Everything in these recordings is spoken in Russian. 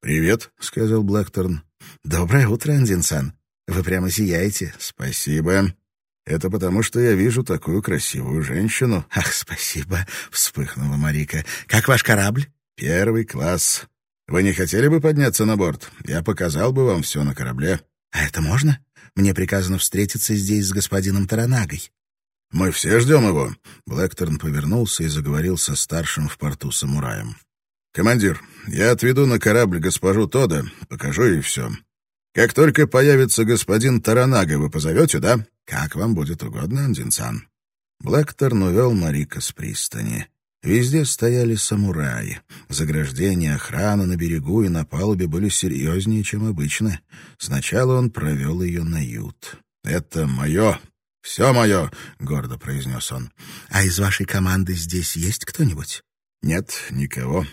«Привет», — сказал Блэкторн. «Доброе утро, Андин-сан. Вы прямо сияете». «Спасибо. Это потому, что я вижу такую красивую женщину». «Ах, спасибо», — вспыхнула Марика. «Как ваш корабль?» «Первый класс. Вы не хотели бы подняться на борт? Я показал бы вам все на корабле». «А это можно? Мне приказано встретиться здесь с господином Таранагой». «Мы все ждем его». Блэкторн повернулся и заговорил со старшим в порту самураем. «Командир, я отведу на корабль госпожу Тода, покажу ей все. Как только появится господин Таранага, вы позовете, да? Как вам будет угодно, Андин-сан». Блэкторн увел Марико с пристани. Везде стояли самураи. Заграждения, охрана на берегу и на палубе были серьезнее, чем обычно. Сначала он провел ее на ют. «Это мое, все мое», — гордо произнес он. «А из вашей команды здесь есть кто-нибудь?» «Нет, никого.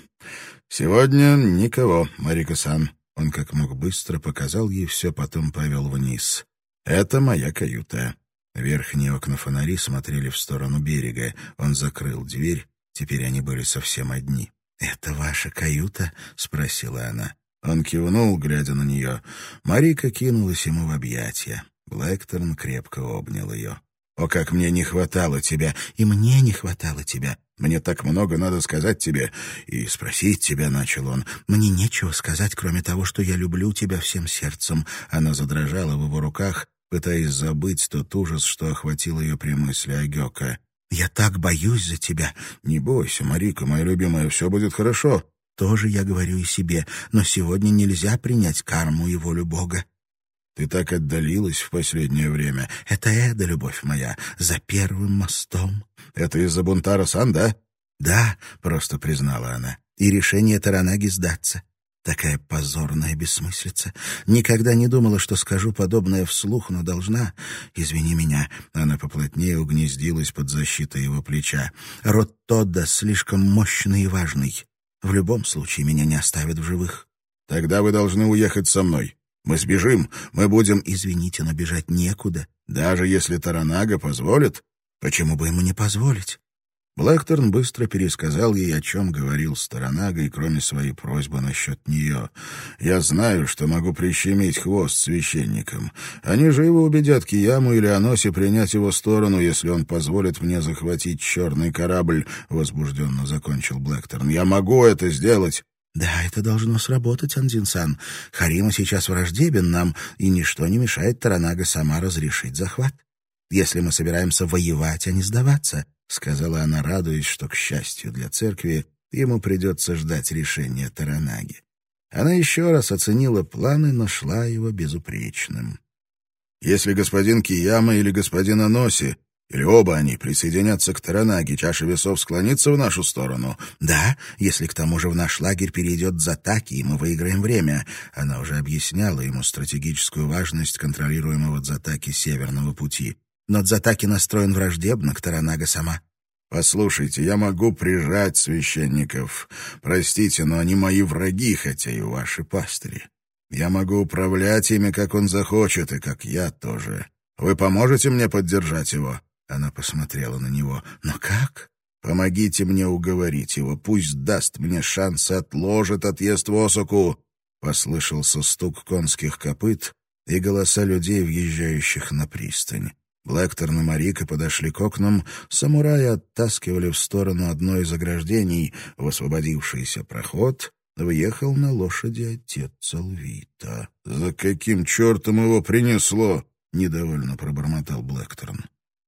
Сегодня никого, Марико-сан». Он как мог быстро показал ей все, потом повел вниз. «Это моя каюта». Верхние окна фонари смотрели в сторону берега. Он закрыл дверь. Теперь они были совсем одни. «Это ваша каюта?» — спросила она. Он кивнул, глядя на нее. Марика кинулась ему в объятия. Блэкторн крепко обнял ее. «О, как мне не хватало тебя!» «И мне не хватало тебя!» «Мне так много надо сказать тебе и спросить тебя», — начал он. «Мне нечего сказать, кроме того, что я люблю тебя всем сердцем». Она задрожала в его руках, пытаясь забыть тот ужас, что охватил ее при мысли о Гёко. «Я так боюсь за тебя». «Не бойся, Марика, моя любимая, все будет хорошо». «Тоже я говорю и себе, но сегодня нельзя принять карму и волю Бога». «Ты так отдалилась в последнее время». «Это Эда, любовь моя, за первым мостом». «Это из-за Бунтара-сан, да?» «Да», — просто признала она. «И решение Таранаги сдаться. Такая позорная бессмыслица. Никогда не думала, что скажу подобное вслух, но должна. Извини меня». Она поплотнее угнездилась под защитой его плеча. «Род Тодда слишком мощный и важный. В любом случае меня не оставят в живых». «Тогда вы должны уехать со мной. Мы сбежим, мы будем...» «Извините, но бежать некуда». «Даже если Таранага позволит?» «Почему бы ему не позволить?» Блэкторн быстро пересказал ей, о чем говорил с Таранагой, кроме своей просьбы насчет нее. «Я знаю, что могу прищемить хвост священникам. Они же его убедят Кияму или Аноси принять его сторону, если он позволит мне захватить черный корабль», — возбужденно закончил Блэкторн. «Я могу это сделать». «Да, это должно сработать, Андин-сан. Харима сейчас враждебен нам, и ничто не мешает Таранага сама разрешить захват. Если мы собираемся воевать, а не сдаваться», — сказала она, радуясь, что, к счастью для церкви, ему придется ждать решения Таранаги. Она еще раз оценила планы, но шла его безупречным. «Если господин Кияма или господин Аноси, или оба они присоединятся к Таранаге, чаша весов склонится в нашу сторону?» «Да, если к тому же в наш лагерь перейдет Дзатаки, и мы выиграем время». Она уже объясняла ему стратегическую важность контролируемого Дзатаки Северного пути. «Но Дзатаки настроен враждебно к Таранага сама». «Послушайте, я могу прижать священников. Простите, но они мои враги, хотя и ваши пастыри. Я могу управлять ими, как он захочет, и как я тоже. Вы поможете мне поддержать его?» Она посмотрела на него. «Но как?» «Помогите мне уговорить его. Пусть даст мне шанс и отложит отъезд в Осаку». Послышался стук конских копыт и голоса людей, въезжающих на пристань. Блэкторн и Марика подошли к окнам, самураи оттаскивали в сторону одно из ограждений. В освободившийся проход въехал на лошади отец Алвита. «За каким чертом его принесло?» — недовольно пробормотал Блэкторн.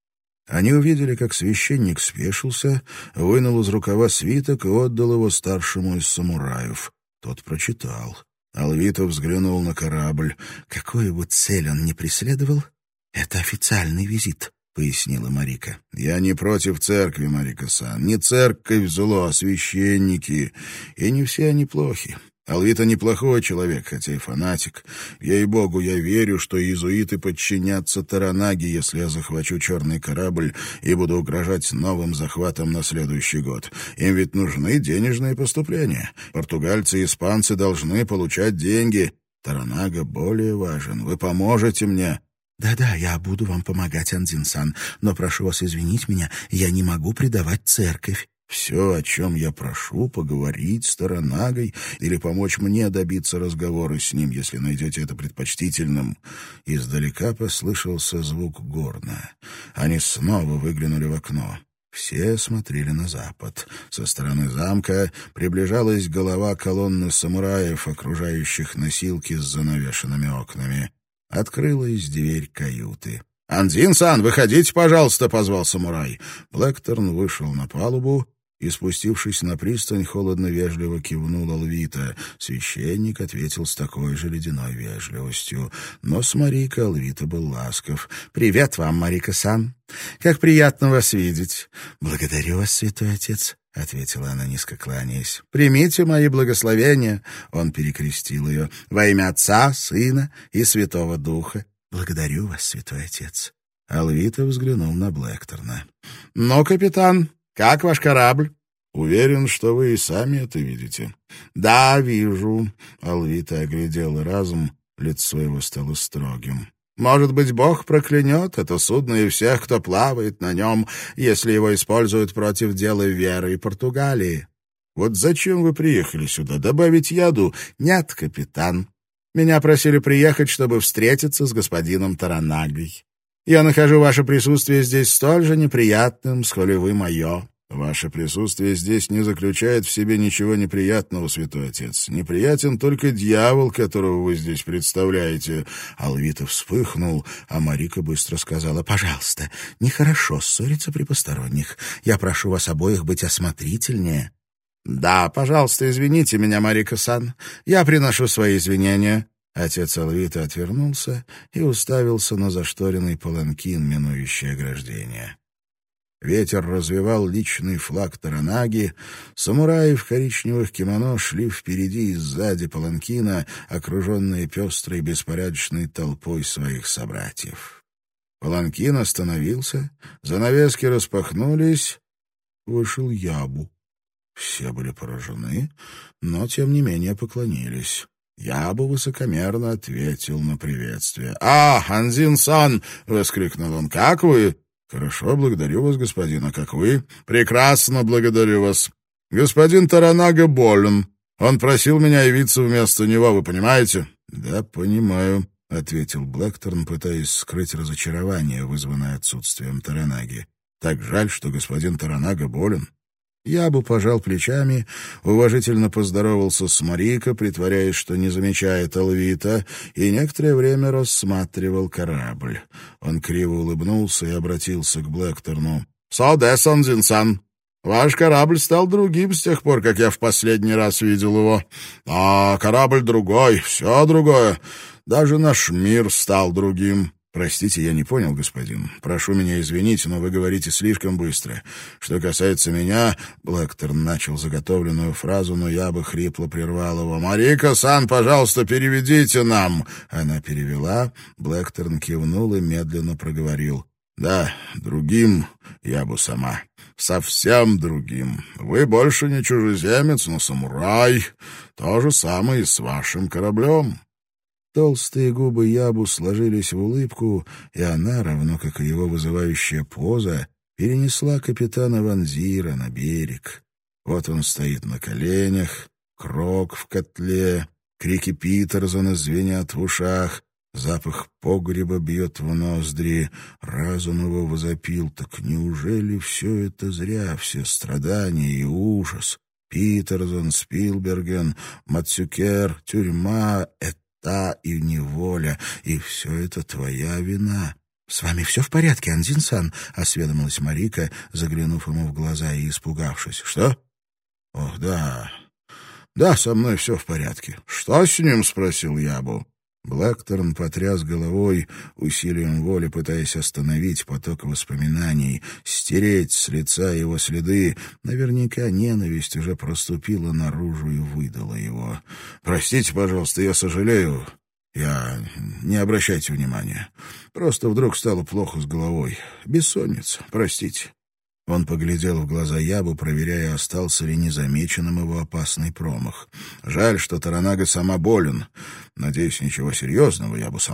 Они увидели, как священник спешился, вынул из рукава свиток и отдал его старшему из самураев. Тот прочитал. Алвита взглянул на корабль. «Какую бы цель он ни преследовал, это официальный визит», — пояснила Марика. «Я не против церкви, Марика-сан. Не церковь зло, а священники. И не все они плохи. Алвита неплохой человек, хотя и фанатик. Ей-богу, я верю, что иезуиты подчинятся Таранаге, если я захвачу черный корабль и буду угрожать новым захватом на следующий год. Им ведь нужны денежные поступления. Португальцы и испанцы должны получать деньги. Таранага более важен. Вы поможете мне?» «Да-да, я буду вам помогать, Андин-сан, но прошу вас извинить меня, я не могу предавать церковь». Все, о чем я прошу, поговорить с Таранагой или помочь мне добиться разговора с ним, если найдете это предпочтительным». Издалека послышался звук горна. Они снова выглянули в окно. Все смотрели на запад. Со стороны замка приближалась голова колонны самураев, окружающих носилки с занавешенными окнами. Открылась дверь каюты. «Андзин-сан, выходите, пожалуйста», — позвал самурай. Блэкторн вышел на палубу и, спустившись на пристань, холодно-вежливо кивнул Алвита. Священник ответил с такой же ледяной вежливостью. Но с Марико Алвита был ласков. «Привет вам, Марико-сан. Как приятно вас видеть». «Благодарю вас, святой отец», — ответила она, низко кланяясь. «Примите мои благословения», — он перекрестил ее, «во имя Отца, Сына и Святого Духа». «Благодарю вас, святой отец». Алвита взглянул на Блэкторна. «Ну, капитан, как ваш корабль?» «Уверен, что вы и сами это видите». «Да, вижу». Алвита оглядел разум, лицо его стало строгим. «Может быть, Бог проклянет это судно и всех, кто плавает на нем, если его используют против дела веры и Португалии». «Вот зачем вы приехали сюда? Добавить яду?» «Нет, капитан. Меня просили приехать, чтобы встретиться с господином Таранагой. Я нахожу ваше присутствие здесь столь же неприятным, сколь и вы мое». «Ваше присутствие здесь не заключает в себе ничего неприятного, святой отец. Неприятен только дьявол, которого вы здесь представляете». Алвита вспыхнул, а Марико быстро сказала: «Пожалуйста, нехорошо ссориться при посторонних. Я прошу вас обоих быть осмотрительнее». «Да, пожалуйста, извините меня, Марико-сан. Я приношу свои извинения». Отец Алвита отвернулся и уставился на зашторенный паланкин, минующий ограждение. Ветер развевал личный флаг Таранаги. Самураи в коричневых кимоно шли впереди и сзади паланкина, окруженные пестрой беспорядочной толпой своих собратьев. Паланкин остановился, занавески распахнулись, вышел Ябу. Все были поражены, но, тем не менее, поклонились. Ябу высокомерно ответил на приветствие. Андзин-сан!» — воскликнул он. «Как вы?» «Хорошо, благодарю вас, господин. А как вы?» «Прекрасно, благодарю вас. Господин Таранага болен. Он просил меня явиться вместо него, вы понимаете?» «Да, понимаю», — ответил Блэкторн, пытаясь скрыть разочарование, вызванное отсутствием Таранаги. «Так жаль, что господин Таранага болен». Ябу пожал плечами, уважительно поздоровался с Марико, притворяясь, что не замечает Алвита, и некоторое время рассматривал корабль. Он криво улыбнулся и обратился к Блэкторну. «Саудес, Андзин-сан, ваш корабль стал другим с тех пор, как я в последний раз видел его. А корабль другой, все другое. Даже наш мир стал другим». «Простите, я не понял, господин. Прошу меня извинить, но вы говорите слишком быстро. Что касается меня...» Блэкторн начал заготовленную фразу, но я бы хрипло прервал его. «Марико-сан, пожалуйста, переведите нам!» Она перевела. Блэкторн кивнул и медленно проговорил. «Да, другим я бы сама. Совсем другим. Вы больше не чужеземец, но самурай. То же самое и с вашим кораблем». Толстые губы Ябу сложились в улыбку, и она, равно как и его вызывающая поза, перенесла капитана Ванзира на берег. Вот он стоит на коленях, крок в котле, крики Питерсона звенят в ушах, запах погреба бьет в ноздри. Разум его возопил: так неужели все это зря, все страдания и ужас? Питерсон, Спилберген, Мацюкер, тюрьма — и неволя, и все это твоя вина. — С вами все в порядке, Андзин-сан? — осведомилась Марико, заглянув ему в глаза и испугавшись. — Что? — Ох, да. Да, со мной все в порядке. — Что с ним? — спросил Ябу. Блэкторн потряс головой, усилием воли пытаясь остановить поток воспоминаний, стереть с лица его следы. Наверняка ненависть уже проступила наружу и выдала его. «Простите, пожалуйста, я сожалею. Не обращайте внимания. Просто вдруг стало плохо с головой. Бессонница, простите». Он поглядел в глаза Ябу, проверяя, остался ли незамеченным его опасный промах. «Жаль, что Таранага сама болен. Надеюсь, ничего серьезного, Ябу сама.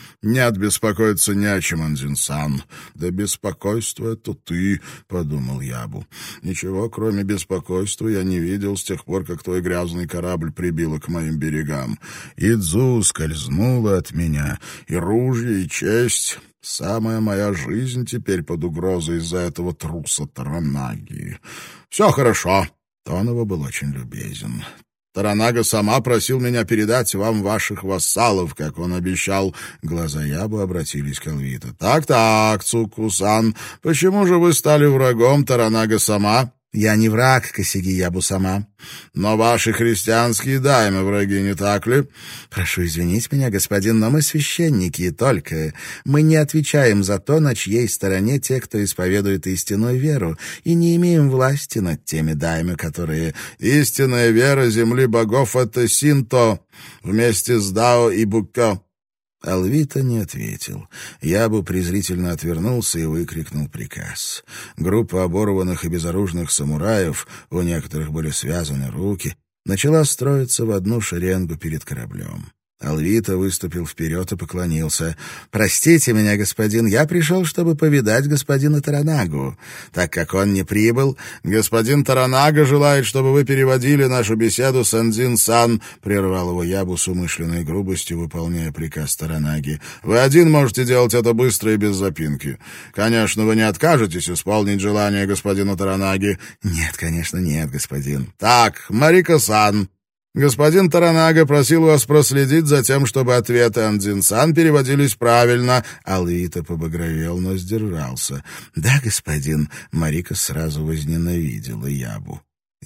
«Нет, беспокоиться не о чем, Андзин-сан». «Да беспокойство — это ты», — подумал Ябу. «Ничего, кроме беспокойства, я не видел с тех пор, как твой грязный корабль прибило к моим берегам. Идзу скользнула от меня, и ружье, и честь. Самая моя жизнь теперь под угрозой из-за этого труса Таранаги. Все хорошо». Тон его был очень любезен. «Таранага сама просил меня передать вам ваших вассалов, как он обещал». Глаза Ябу обратились к Алвито. «Так, Цукку-сан, почему же вы стали врагом Таранага сама?» «Я не враг, Косяги Ябу-сама». «Но ваши христианские даймы враги, не так ли?» «Прошу извинить меня, господин, но мы священники и только. Мы не отвечаем за то, на чьей стороне те, кто исповедует истинную веру, и не имеем власти над теми даймы, которые...» «Истинная вера земли богов — это синто, вместе с дао и буккё». Алвито не ответил. Ябу презрительно отвернулся и выкрикнул приказ. Группа оборванных и безоружных самураев, у некоторых были связаны руки, начала строиться в одну шеренгу перед кораблем. Алвито выступил вперед и поклонился. «Простите меня, господин, я пришел, чтобы повидать господина Таранагу. Так как он не прибыл, господин Таранага желает, чтобы вы переводили нашу беседу с Андзин-сан», — прервал его Ябу с умышленной грубостью, выполняя приказ Таранаги. «Вы один можете делать это быстро и без запинки. Конечно, вы не откажетесь исполнить желание господина Таранаги». «Нет, конечно, нет, господин». «Так, Марика-сан». Господин Таранага просил вас проследить за тем, чтобы ответы Андзин-сан переводились правильно». Алвито побагровел, но сдержался. «Да, господин». Марика сразу возненавидела Ябу.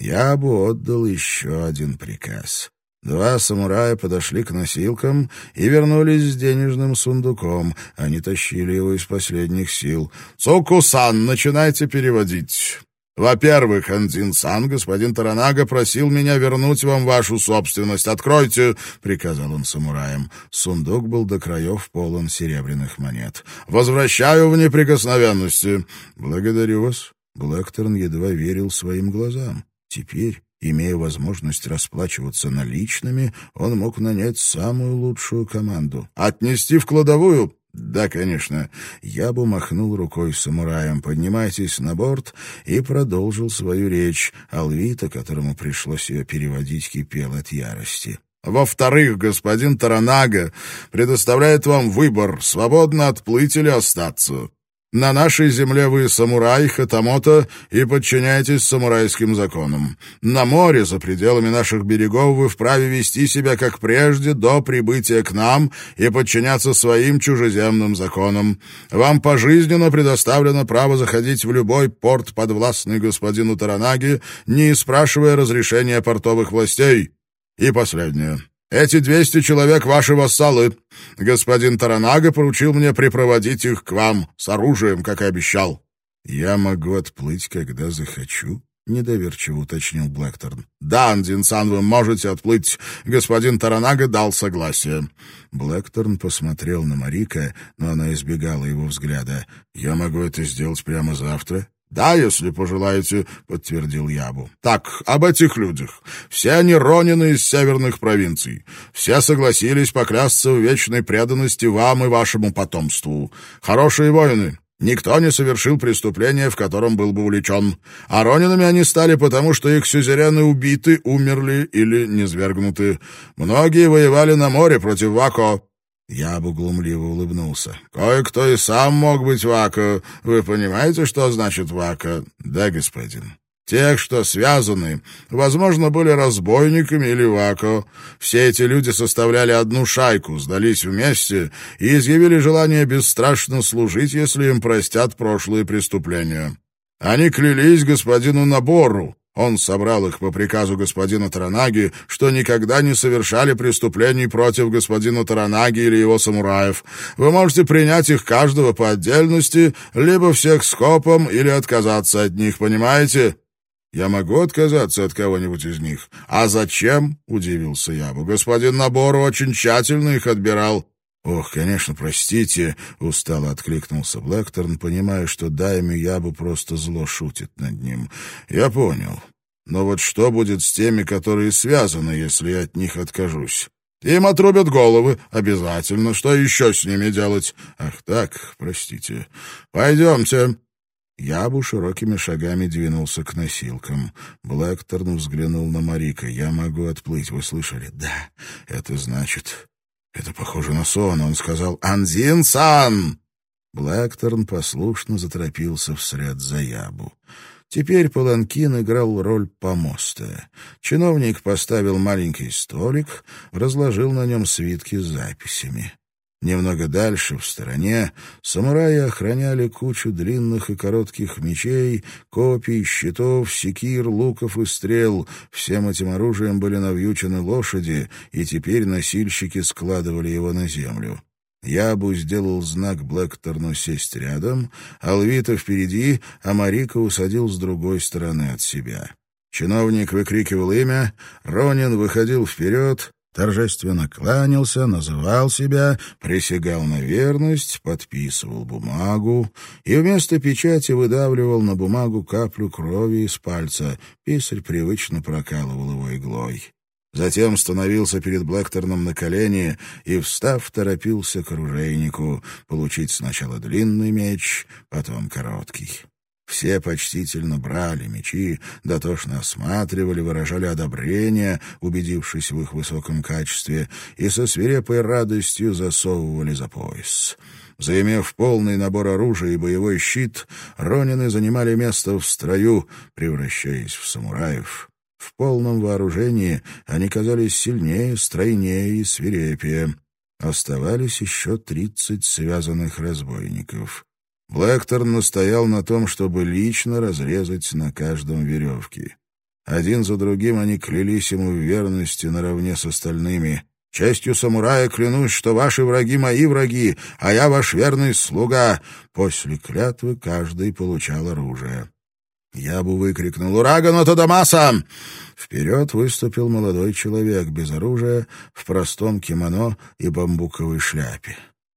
Ябу отдал еще один приказ. Два самурая подошли к носилкам и вернулись с денежным сундуком. Они тащили его из последних сил. «Цуку-сан, начинайте переводить». «Во-первых, Андзин-сан, господин Таранага просил меня вернуть вам вашу собственность. Откройте!» — приказал он самураям. Сундук был до краев полон серебряных монет. «Возвращаю в неприкосновенности!» «Благодарю вас». Блэкторн едва верил своим глазам. Теперь, имея возможность расплачиваться наличными, он мог нанять самую лучшую команду. «Отнести в кладовую?» «Да, конечно». Ябу махнул рукой самураем. «Поднимайтесь на борт», и продолжил свою речь. Алвито, которому пришлось ее переводить, кипел от ярости. «Во-вторых, господин Таранага предоставляет вам выбор, свободно отплыть или остаться. На нашей земле вы самурай, хатамото, и подчиняетесь самурайским законам. На море, за пределами наших берегов, вы вправе вести себя, как прежде, до прибытия к нам и подчиняться своим чужеземным законам. Вам пожизненно предоставлено право заходить в любой порт, подвластный господину Таранаге, не спрашивая разрешения портовых властей. И последнее. Эти 200 человек — ваши вассалы. Господин Таранага поручил мне припроводить их к вам с оружием, как и обещал». «Я могу отплыть, когда захочу?» — недоверчиво уточнил Блэкторн. «Да, Андзин-сан, вы можете отплыть. Господин Таранага дал согласие». Блэкторн посмотрел на Марика, но она избегала его взгляда. «Я могу это сделать прямо завтра?» «Да, если пожелаете», — подтвердил Ябу. «Так, об этих людях. Все они ронины из северных провинций. Все согласились поклясться в вечной преданности вам и вашему потомству. Хорошие воины. Никто не совершил преступления, в котором был бы увлечен. А ронинами они стали потому, что их сюзерены убиты, умерли или низвергнуты. Многие воевали на море против Вако». Ябу глумливо улыбнулся. «Кое-кто и сам мог быть Вако. Вы понимаете, что значит Вако?» «Да, господин». «Тех, что связаны, возможно, были разбойниками или Вако. Все эти люди составляли одну шайку, сдались вместе и изъявили желание бесстрашно служить, если им простят прошлые преступления. Они клялись господину Набору. Он собрал их по приказу господина Таранаги, что никогда не совершали преступлений против господина Таранаги или его самураев. Вы можете принять их каждого по отдельности, либо всех скопом, или отказаться от них, понимаете?» «Я могу отказаться от кого-нибудь из них?» «А зачем?» — удивился Ябу. «Господин Набору очень тщательно их отбирал». «Ох, конечно, простите», — устало откликнулся Блэкторн, понимая, что дайме Ябу просто зло шутит над ним. «Я понял. Но вот что будет с теми, которые связаны, если я от них откажусь?» Им отрубят головы. Обязательно. Что еще с ними делать? Ах так, простите. Пойдемте. Ябу широкими шагами двинулся к носилкам. Блэкторн взглянул на Марика. «Я могу отплыть, вы слышали?» «Да, это значит...» «Это похоже на сон», — он сказал. «Анзин-сан!» Блэкторн послушно заторопился вслед за Ябу. Теперь паланкин играл роль помоста. Чиновник поставил маленький столик, разложил на нем свитки с записями. Немного дальше, в стороне, самураи охраняли кучу длинных и коротких мечей, копий, щитов, секир, луков и стрел. Всем этим оружием были навьючены лошади, и теперь носильщики складывали его на землю. Ябу сделал знак Блэкторну сесть рядом, Алвита впереди, а Марика усадил с другой стороны от себя. Чиновник выкрикивал имя, Ронин выходил вперед, торжественно кланялся, называл себя, присягал на верность, подписывал бумагу и вместо печати выдавливал на бумагу каплю крови из пальца. Писарь привычно прокалывал его иглой. Затем становился перед Блэкторном на колени и, встав, торопился к оружейнику получить сначала длинный меч, потом короткий. Все почтительно брали мечи, дотошно осматривали, выражали одобрение, убедившись в их высоком качестве, и со свирепой радостью засовывали за пояс. Заимев полный набор оружия и боевой щит, ронины занимали место в строю, превращаясь в самураев. В полном вооружении они казались сильнее, стройнее и свирепее. Оставались еще 30 связанных разбойников. Блэкторн настоял на том, чтобы лично разрезать на каждом веревки. Один за другим они клялись ему в верности наравне с остальными. «Честью самурая клянусь, что ваши враги мои враги, а я ваш верный слуга». После клятвы каждый получал оружие. Ябу выкрикнул «Урагано Тодамаса!». Вперед выступил молодой человек без оружия, в простом кимоно и бамбуковой шляпе.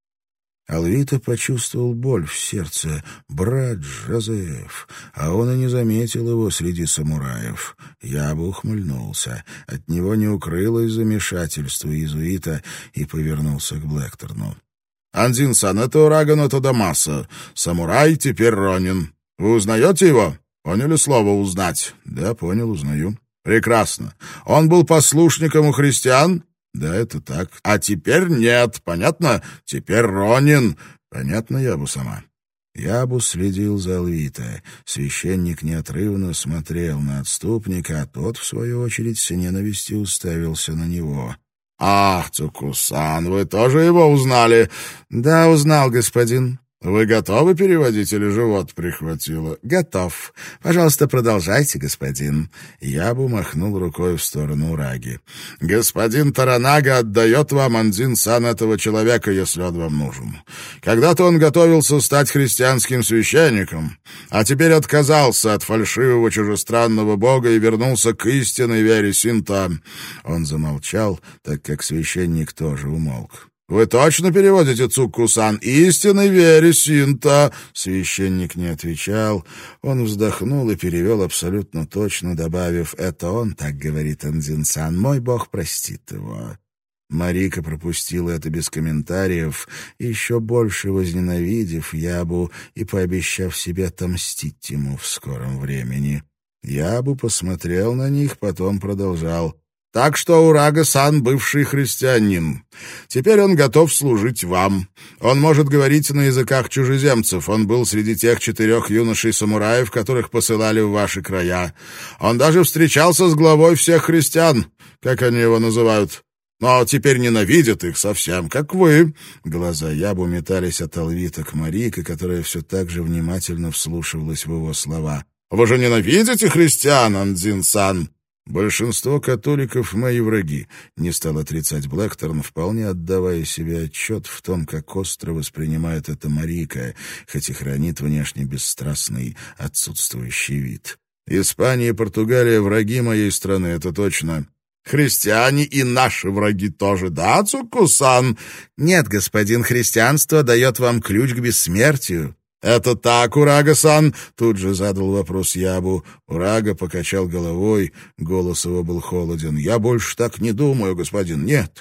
Алвита почувствовал боль в сердце. Брат Жозеф, а он и не заметил его среди самураев. Ябу ухмыльнулся. От него не укрылось замешательство иезуита и повернулся к Блэкторну. «Анзин-сан, это Урагано Тодамаса. Самурай, теперь ронин. Вы узнаете его? Поняли слово «узнать»?» «Да, понял, узнаю». «Прекрасно. Он был послушником у христиан?» «Да, это так». «А теперь нет, понятно? Теперь ронин». «Понятно, Ябу сама». Ябу следил за Алвита. Священник неотрывно смотрел на отступника, а тот, в свою очередь, с ненавистью уставился на него. «Ах, Цукусан, вы тоже его узнали?» «Да, узнал, господин». «Вы готовы переводить или живот прихватило?» «Готов. Пожалуйста, продолжайте, господин». Ябу махнул рукой в сторону Ураги. «Господин Таранага отдает вам, Анзин-сан, этого человека, если он вам нужен. Когда-то он готовился стать христианским священником, а теперь отказался от фальшивого чужестранного бога и вернулся к истинной вере синто». Он замолчал, так как священник тоже умолк. «Вы точно переводите, Цукку-сан? Истинной вере синто?» Священник не отвечал. Он вздохнул и перевел абсолютно точно, добавив: «Это он так говорит, Анзин-сан. Мой бог простит его». Марика пропустила это без комментариев, еще больше возненавидев Ябу и пообещав себе отомстить ему в скором времени. Ябу посмотрел на них, потом продолжал. «Так что Урага-сан бывший христианин. Теперь он готов служить вам. Он может говорить на языках чужеземцев. Он был среди тех 4 юношей-самураев, которых посылали в ваши края. Он даже встречался с главой всех христиан, как они его называют. Но теперь ненавидит их совсем, как вы». Глаза Ябу метались от Алвита к Марике, которая все так же внимательно вслушивалась в его слова. «Вы же ненавидите христиан, Анзин-сан?» «Большинство католиков — мои враги», — не стал отрицать Блэкторн, вполне отдавая себе отчет в том, как остро воспринимает это Марика, хоть и хранит внешне бесстрастный отсутствующий вид. «Испания и Португалия — враги моей страны, это точно». «Христиане и наши враги тоже, да, Цукку-сан?» «Нет, господин, христианство дает вам ключ к бессмертию». «Это так, Урага-сан?» — тут же задал вопрос Ябу. Урага покачал головой, голос его был холоден. «Я больше так не думаю, господин, нет.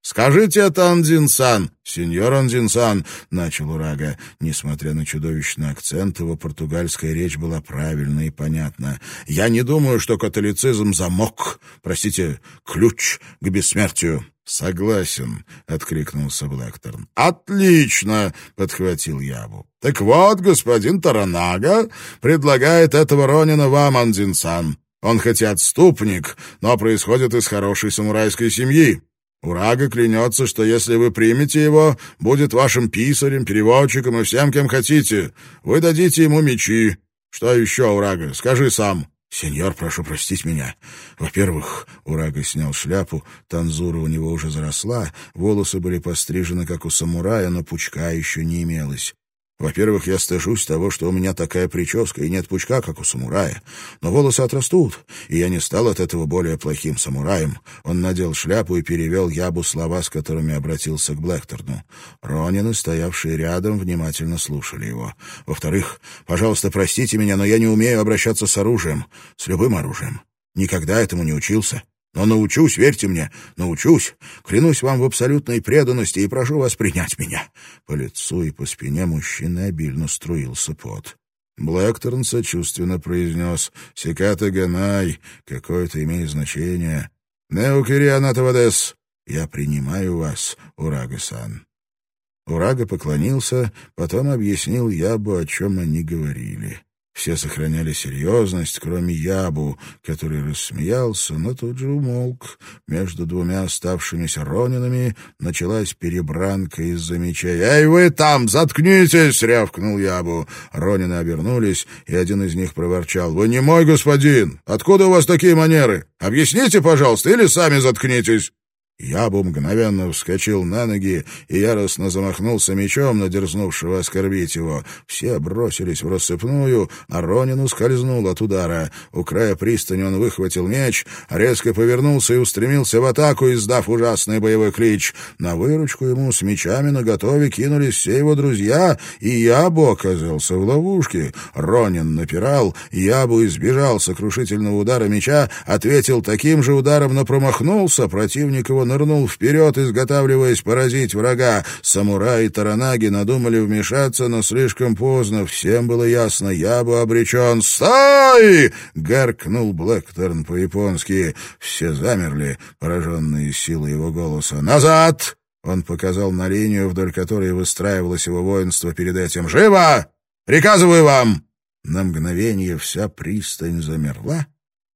«Скажите это, Андин-сан!» «Сеньор Андин-сан!» — начал Урага. Несмотря на чудовищный акцент, его португальская речь была правильна и понятна. «Я не думаю, что католицизм — замок, простите, ключ к бессмертию». «Согласен», — откликнулся Блэкторн. «Отлично!» — подхватил Ябу. «Так вот, господин Торанага предлагает этого Ронина вам, Андин-сан. Он хоть и отступник, но происходит из хорошей самурайской семьи. Урага клянется, что если вы примете его, будет вашим писарем, переводчиком и всем, кем хотите. Вы дадите ему мечи. Что еще, Урага? Скажи сам». «Сеньор, прошу простить меня. Во-первых, Урага снял шляпу, танзура у него уже заросла, волосы были пострижены, как у самурая, но пучка еще не имелось. Во-первых, я стыжусь того, что у меня такая прическа и нет пучка, как у самурая. Но волосы отрастут, и я не стал от этого более плохим самураем». Он надел шляпу и перевел Ябу слова, с которыми обратился к Блэкторну. Ронины, стоявшие рядом, внимательно слушали его. «Во-вторых, пожалуйста, простите меня, но я не умею обращаться с оружием, с любым оружием. Никогда этому не учился. Но научусь, верьте мне, научусь. Клянусь вам в абсолютной преданности и прошу вас принять меня». По лицу и по спине мужчины обильно струился пот. Блэкторн сочувственно произнес: «Секата Ганай, какое-то имеет значение. Неукири анатавадес. Я принимаю вас, Урага-сан». Урага поклонился, потом объяснил Ябу, о чем они говорили. Все сохраняли серьезность, кроме Ябу, который рассмеялся, но тут же умолк. Между двумя оставшимися ронинами началась перебранка из-за мечей. «Эй, вы там, заткнитесь!» — рявкнул Ябу. Ронины обернулись, и один из них проворчал: «Вы не мой господин! Откуда у вас такие манеры? Объясните, пожалуйста, или сами заткнитесь!» Ябу мгновенно вскочил на ноги и яростно замахнулся мечом на дерзнувшего оскорбить его. Все бросились в рассыпную, а Ронин ускользнул от удара. У края пристани он выхватил меч, резко повернулся и устремился в атаку, издав ужасный боевой клич. На выручку ему с мечами наготове кинулись все его друзья, и Ябу оказался в ловушке. Ронин напирал, Ябу избежал сокрушительного удара меча, ответил таким же ударом, но промахнулся. Противник его нырнул вперед, изготавливаясь поразить врага. Самураи Торанаги надумали вмешаться, но слишком поздно. Всем было ясно: Ябу обречен. «Стой!» — гаркнул Блэкторн по-японски. Все замерли, пораженные силой его голоса. «Назад!» — он показал на линию, вдоль которой выстраивалось его воинство перед этим. «Живо! Приказываю вам!» На мгновение вся пристань замерла,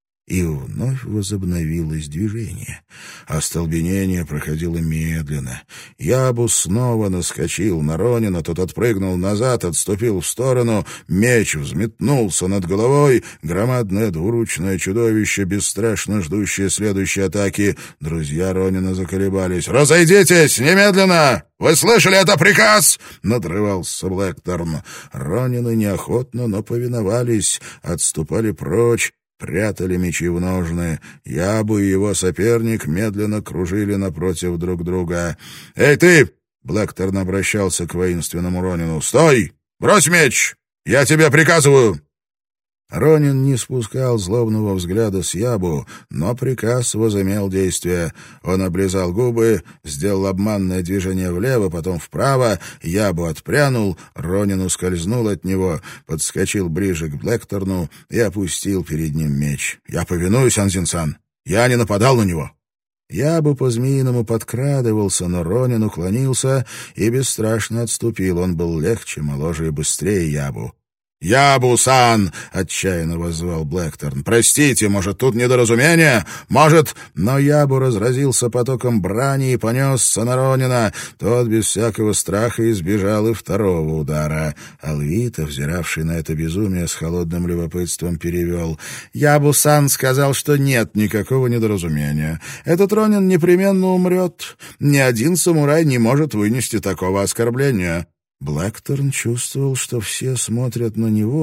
и вновь возобновилось движение. Остолбенение проходило медленно. Ябу снова наскочил на Ронина, тот отпрыгнул назад, отступил в сторону, меч взметнулся над головой, громадное двуручное чудовище, бесстрашно ждущее следующей атаки. Друзья Ронина заколебались. «Разойдитесь! Немедленно! Вы слышали, это приказ!» — надрывался Блэкторн. Ронины неохотно, но повиновались, отступали прочь, прятали мечи в ножны. Ябу и его соперник медленно кружили напротив друг друга. «Эй, ты!» — Блэкторн обращался к воинственному Ронину. «Стой! Брось меч! Я тебе приказываю!» Ронин не спускал злобного взгляда с Ябу, но приказ возымел действие. Он облизал губы, сделал обманное движение влево, потом вправо. Ябу отпрянул, Ронин ускользнул от него, подскочил ближе к Блэкторну и опустил перед ним меч. «Я повинуюсь, Анзин-сан. Я не нападал на него». Ябу по-змеиному подкрадывался, но Ронин уклонился и бесстрашно отступил. Он был легче, моложе и быстрее Ябу. «Ябу-сан!» — отчаянно воззвал Блэкторн. «Простите, может, тут недоразумение? Может...» Но Ябу разразился потоком брани и понесся на Ронина. Тот без всякого страха избежал и второго удара. Алвита, взиравший на это безумие с холодным любопытством, перевел. «Ябу-сан сказал, что нет никакого недоразумения. Этот Ронин непременно умрет. Ни один самурай не может вынести такого оскорбления». Блэкторн чувствовал, что все смотрят на него,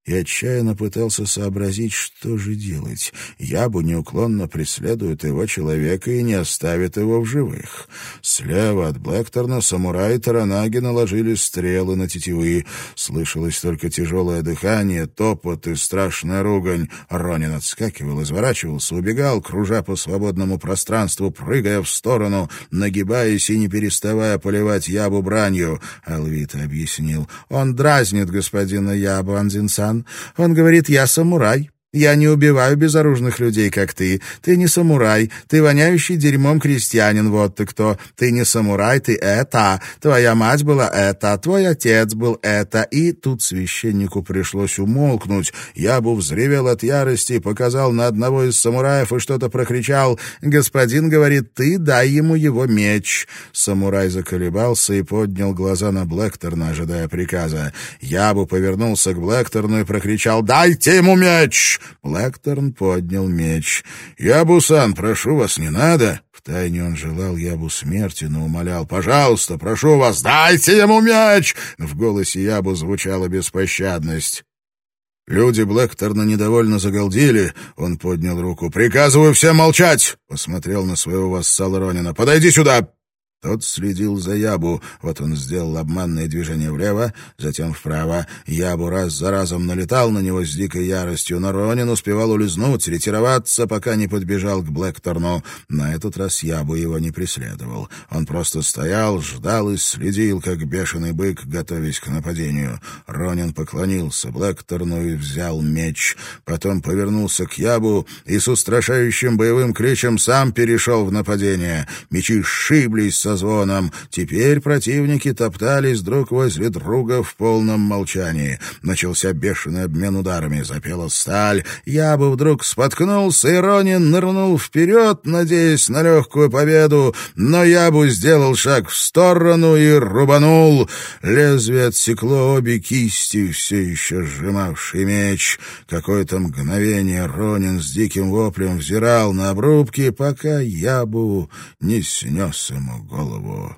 и отчаянно пытался сообразить, что же делать. Ябу неуклонно преследует его человека и не оставит его в живых. Слева от Блэкторна самураи Таранаги наложили стрелы на тетивы. Слышалось только тяжелое дыхание, топот и страшная ругань. Ронин отскакивал, изворачивался, убегал, кружа по свободному пространству, прыгая в сторону, нагибаясь и не переставая поливать Ябу бранью. Алвита объяснил: «Он дразнит господина Ябу, Анзин-сан. Он говорит: я самурай. Я не убиваю безоружных людей, как ты. Ты не самурай. Ты воняющий дерьмом крестьянин, вот ты кто. Ты не самурай, ты это. Твоя мать была это, твой отец был это». И тут священнику пришлось умолкнуть. Ябу взревел от ярости, показал на одного из самураев и что-то прокричал. «Господин говорит, ты дай ему его меч». Самурай заколебался и поднял глаза на Блэкторна, ожидая приказа. Ябу повернулся к Блэкторну и прокричал: «Дайте ему меч!» Блэкторн поднял меч. «Ябу-сан, прошу вас, не надо!» Втайне он желал Ябу смерти, но умолял: «Пожалуйста, прошу вас, дайте ему меч!» В голосе Ябу звучала беспощадность. Люди Блэкторна недовольно загалдели. Он поднял руку. «Приказываю всем молчать!» Посмотрел на своего вассала Ронина. «Подойди сюда!» Тот следил за Ябу. Вот он сделал обманное движение влево, затем вправо. Ябу раз за разом налетал на него с дикой яростью, но Ронин успевал улизнуть, ретироваться, пока не подбежал к Блэкторну. На этот раз Ябу его не преследовал. Он просто стоял, ждал и следил, как бешеный бык, готовясь к нападению. Ронин поклонился Блэкторну и взял меч. Потом повернулся к Ябу и с устрашающим боевым кличем сам перешел в нападение. Мечи сшиблись со звоном. Теперь противники топтались друг возле друга в полном молчании. Начался бешеный обмен ударами. Запела сталь. Ябу вдруг споткнулся, и Ронин нырнул вперед, надеясь на легкую победу. Но Ябу сделал шаг в сторону и рубанул. Лезвие отсекло обе кисти, все еще сжимавший меч. Какое-то мгновение Ронин с диким воплем взирал на обрубки, пока Ябу не снес ему голову.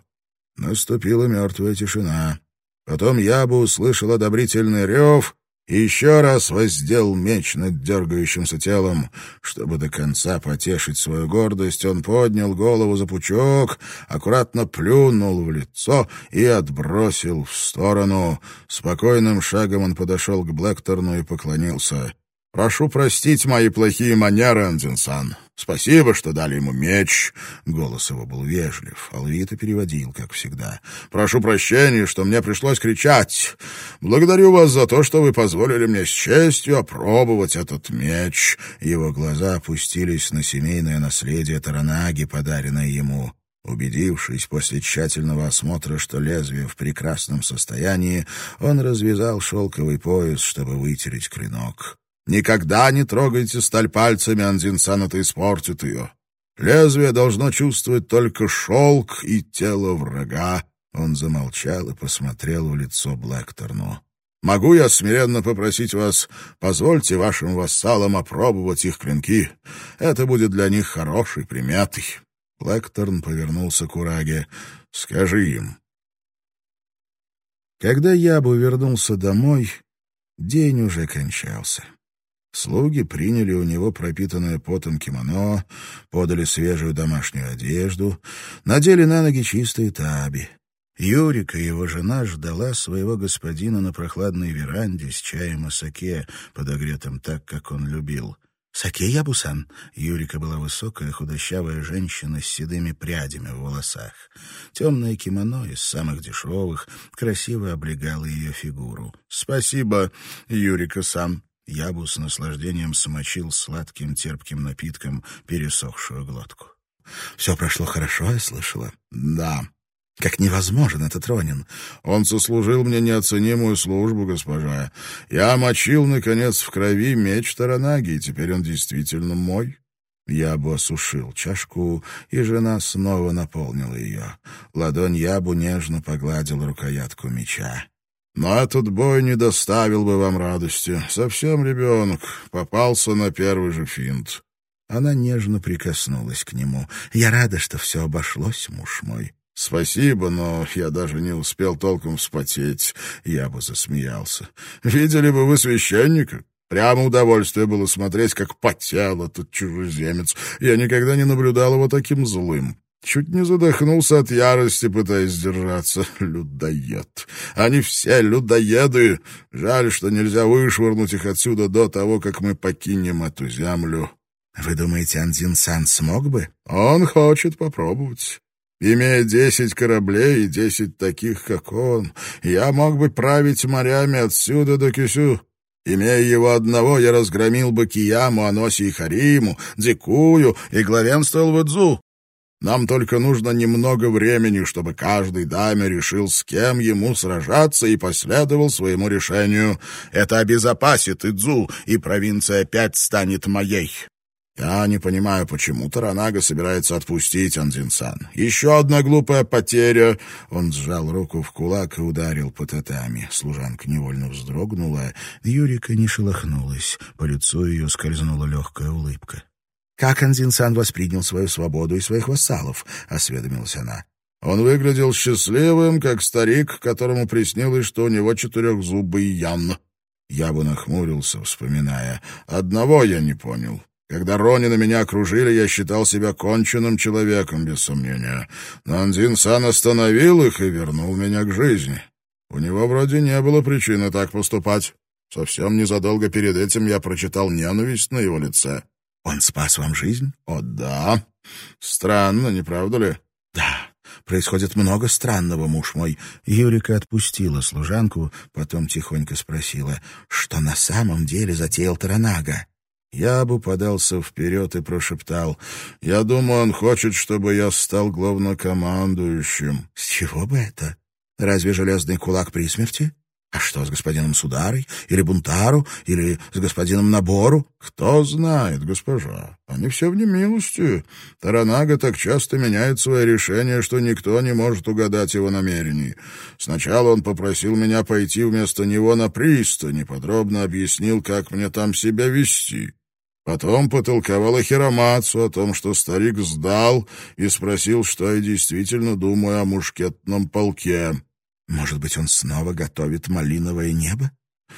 Наступила мертвая тишина. Потом Ябу услышал одобрительный рев и еще раз воздел меч над дергающимся телом. Чтобы до конца потешить свою гордость, он поднял голову за пучок, аккуратно плюнул в лицо и отбросил в сторону. Спокойным шагом он подошел к Блэкторну и поклонился. «Прошу простить мои плохие манеры, Анзин-сан. Спасибо, что дали ему меч». Голос его был вежлив. Алвита переводил, как всегда. «Прошу прощения, что мне пришлось кричать. Благодарю вас за то, что вы позволили мне с честью опробовать этот меч». Его глаза опустились на семейное наследие Таранаги, подаренное ему. Убедившись после тщательного осмотра, что лезвие в прекрасном состоянии, он развязал шелковый пояс, чтобы вытереть клинок. «Никогда не трогайте сталь пальцами, Анзин-сан, это испортит ее. Лезвие должно чувствовать только шелк и тело врага». Он замолчал и посмотрел в лицо Блэкторну. «Могу я смиренно попросить вас, позвольте вашим вассалам опробовать их клинки. Это будет для них хорошей приметой». Блэкторн повернулся к Ураге. «Скажи им». Когда Ябу вернулся домой, день уже кончался. Слуги приняли у него пропитанное потом кимоно, подали свежую домашнюю одежду, надели на ноги чистые таби. Юрика, его жена, ждала своего господина на прохладной веранде с чаем и саке, подогретым так, как он любил. «Саке, Ябу-сан?» Юрика была высокая, худощавая женщина с седыми прядями в волосах. Темное кимоно из самых дешевых красиво облегало ее фигуру. «Спасибо, Юрика-сан». Ябу с наслаждением смочил сладким терпким напитком пересохшую глотку. «Все прошло хорошо, я слышала?» «Да». «Как невозможен этот Ронин!» «Он сослужил мне неоценимую службу, госпожа. Я мочил, наконец, в крови меч Таранаги, и теперь он действительно мой». Ябу осушил чашку, и жена снова наполнила ее. Ладонь Ябу нежно погладила рукоятку меча. «Но этот бой не доставил бы вам радости. Совсем ребенок. Попался на первый же финт». Она нежно прикоснулась к нему. «Я рада, что все обошлось, муж мой». «Спасибо, но я даже не успел толком вспотеть». Я бы засмеялся. «Видели бы вы священника? Прямо удовольствие было смотреть, как потел этот чужеземец. Я никогда не наблюдал его таким злым. Чуть не задохнулся от ярости, пытаясь сдержаться. Людоед. Они все людоеды. Жаль, что нельзя вышвырнуть их отсюда до того, как мы покинем эту землю». «Вы думаете, Андзин-сан смог бы?» «Он хочет попробовать». Имея 10 кораблей и 10 таких, как он, я мог бы править морями отсюда до Кюсю. Имея его одного, я разгромил бы Кияму, Аноси и Хариму, Дзикую и главенствовал в Идзу. Нам только нужно немного времени, чтобы каждый даме решил, с кем ему сражаться, и последовал своему решению. Это обезопасит Идзу, и провинция опять станет моей. Я не понимаю, почему Торанага собирается отпустить Андзин-сан. Еще одна глупая потеря. Он сжал руку в кулак и ударил по татами. Служанка невольно вздрогнула. Юрика не шелохнулась. По лицу ее скользнула легкая улыбка. «Как Андзин-сан воспринял свою свободу и своих вассалов?» — осведомилась она. Он выглядел счастливым, как старик, которому приснилось, что у него четырехзубый Ян. Я бы нахмурился, вспоминая. Одного я не понял. Когда Ронина меня окружили, я считал себя конченным человеком, без сомнения. Но Андзин-сан остановил их и вернул меня к жизни. У него вроде не было причины так поступать. Совсем незадолго перед этим я прочитал ненависть на его лице. «Он спас вам жизнь?» «О, да. Странно, не правда ли?» «Да. Происходит много странного, муж мой». Юрика отпустила служанку, потом тихонько спросила, что на самом деле затеял Торанага. Я бы подался вперед и прошептал: «Я думаю, он хочет, чтобы я стал главнокомандующим». «С чего бы это? Разве железный кулак при смерти? А что с господином Сударой? Или Бунтару? Или с господином Набору?» «Кто знает, госпожа. Они все в немилости. Торанага так часто меняет свои решения, что никто не может угадать его намерений. Сначала он попросил меня пойти вместо него на пристань и подробно объяснил, как мне там себя вести. Потом потолковал Хиромацу о том, что старик сдал, и спросил, что я действительно думаю о мушкетном полке». «Может быть, он снова готовит малиновое небо?»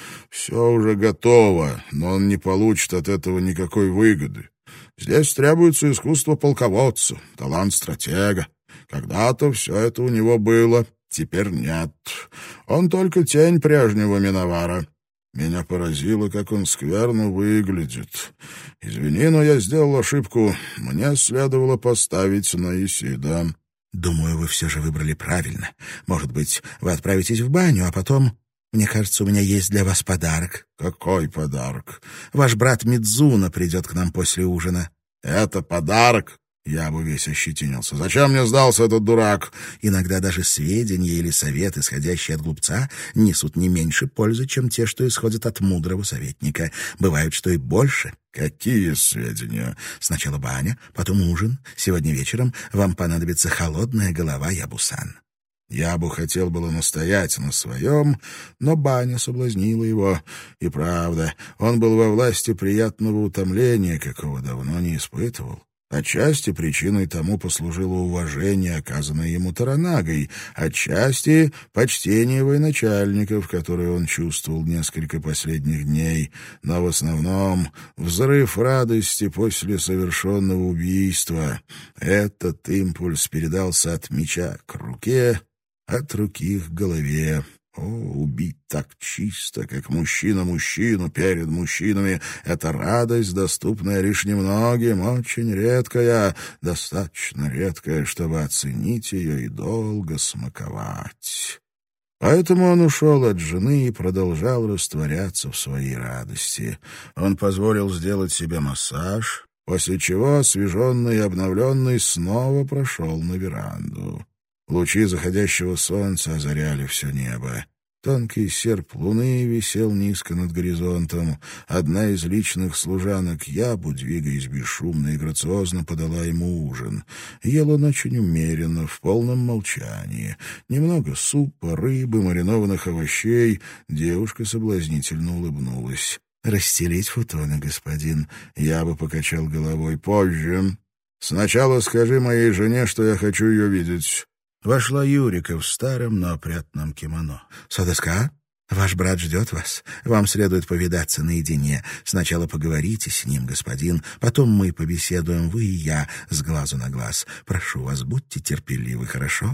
«Все уже готово, но он не получит от этого никакой выгоды. Здесь требуется искусство полководца, талант стратега. Когда-то все это у него было, теперь нет. Он только тень прежнего Миновара. Меня поразило, как он скверно выглядит. Извини, но я сделал ошибку. Мне следовало поставить на Исида». «Думаю, вы все же выбрали правильно. Может быть, вы отправитесь в баню, а потом... Мне кажется, у меня есть для вас подарок». «Какой подарок?» «Ваш брат Мидзуна придет к нам после ужина». «Это подарок?» Я бы весь ощетинился. «Зачем мне сдался этот дурак?» «Иногда даже сведения или советы, исходящие от глупца, несут не меньше пользы, чем те, что исходят от мудрого советника. Бывают, что и больше». «Какие сведения?» «Сначала баня, потом ужин. Сегодня вечером вам понадобится холодная голова, Ябусан». Я бы хотел было настоять на своем, но баня соблазнила его. И правда, он был во власти приятного утомления, какого давно не испытывал. Отчасти причиной тому послужило уважение, оказанное ему Торанагой, отчасти почтение военачальников, которые он чувствовал несколько последних дней, но в основном взрыв радости после совершенного убийства. Этот импульс передался от меча к руке, от руки к голове. О, убить так чисто, как мужчина мужчину перед мужчинами — это радость, доступная лишь немногим, очень редкая, достаточно редкая, чтобы оценить ее и долго смаковать. Поэтому он ушел от жены и продолжал растворяться в своей радости. Он позволил сделать себе массаж, после чего, освеженный и обновленный, снова прошел на веранду. Лучи заходящего солнца озаряли все небо. Тонкий серп луны висел низко над горизонтом. Одна из личных служанок Ябу, двигаясь бесшумно и грациозно, подала ему ужин. Ел он очень умеренно, в полном молчании. Немного супа, рыбы, маринованных овощей. Девушка соблазнительно улыбнулась. «Расстелить футоны, господин?» Ябу покачал головой. «Позже. Сначала скажи моей жене, что я хочу ее видеть». Вошла Юрика в старом, но опрятном кимоно. «Содеска? Ваш брат ждет вас. Вам следует повидаться наедине. Сначала поговорите с ним, господин, потом мы побеседуем, вы и я, с глазу на глаз. Прошу вас, будьте терпеливы, хорошо?»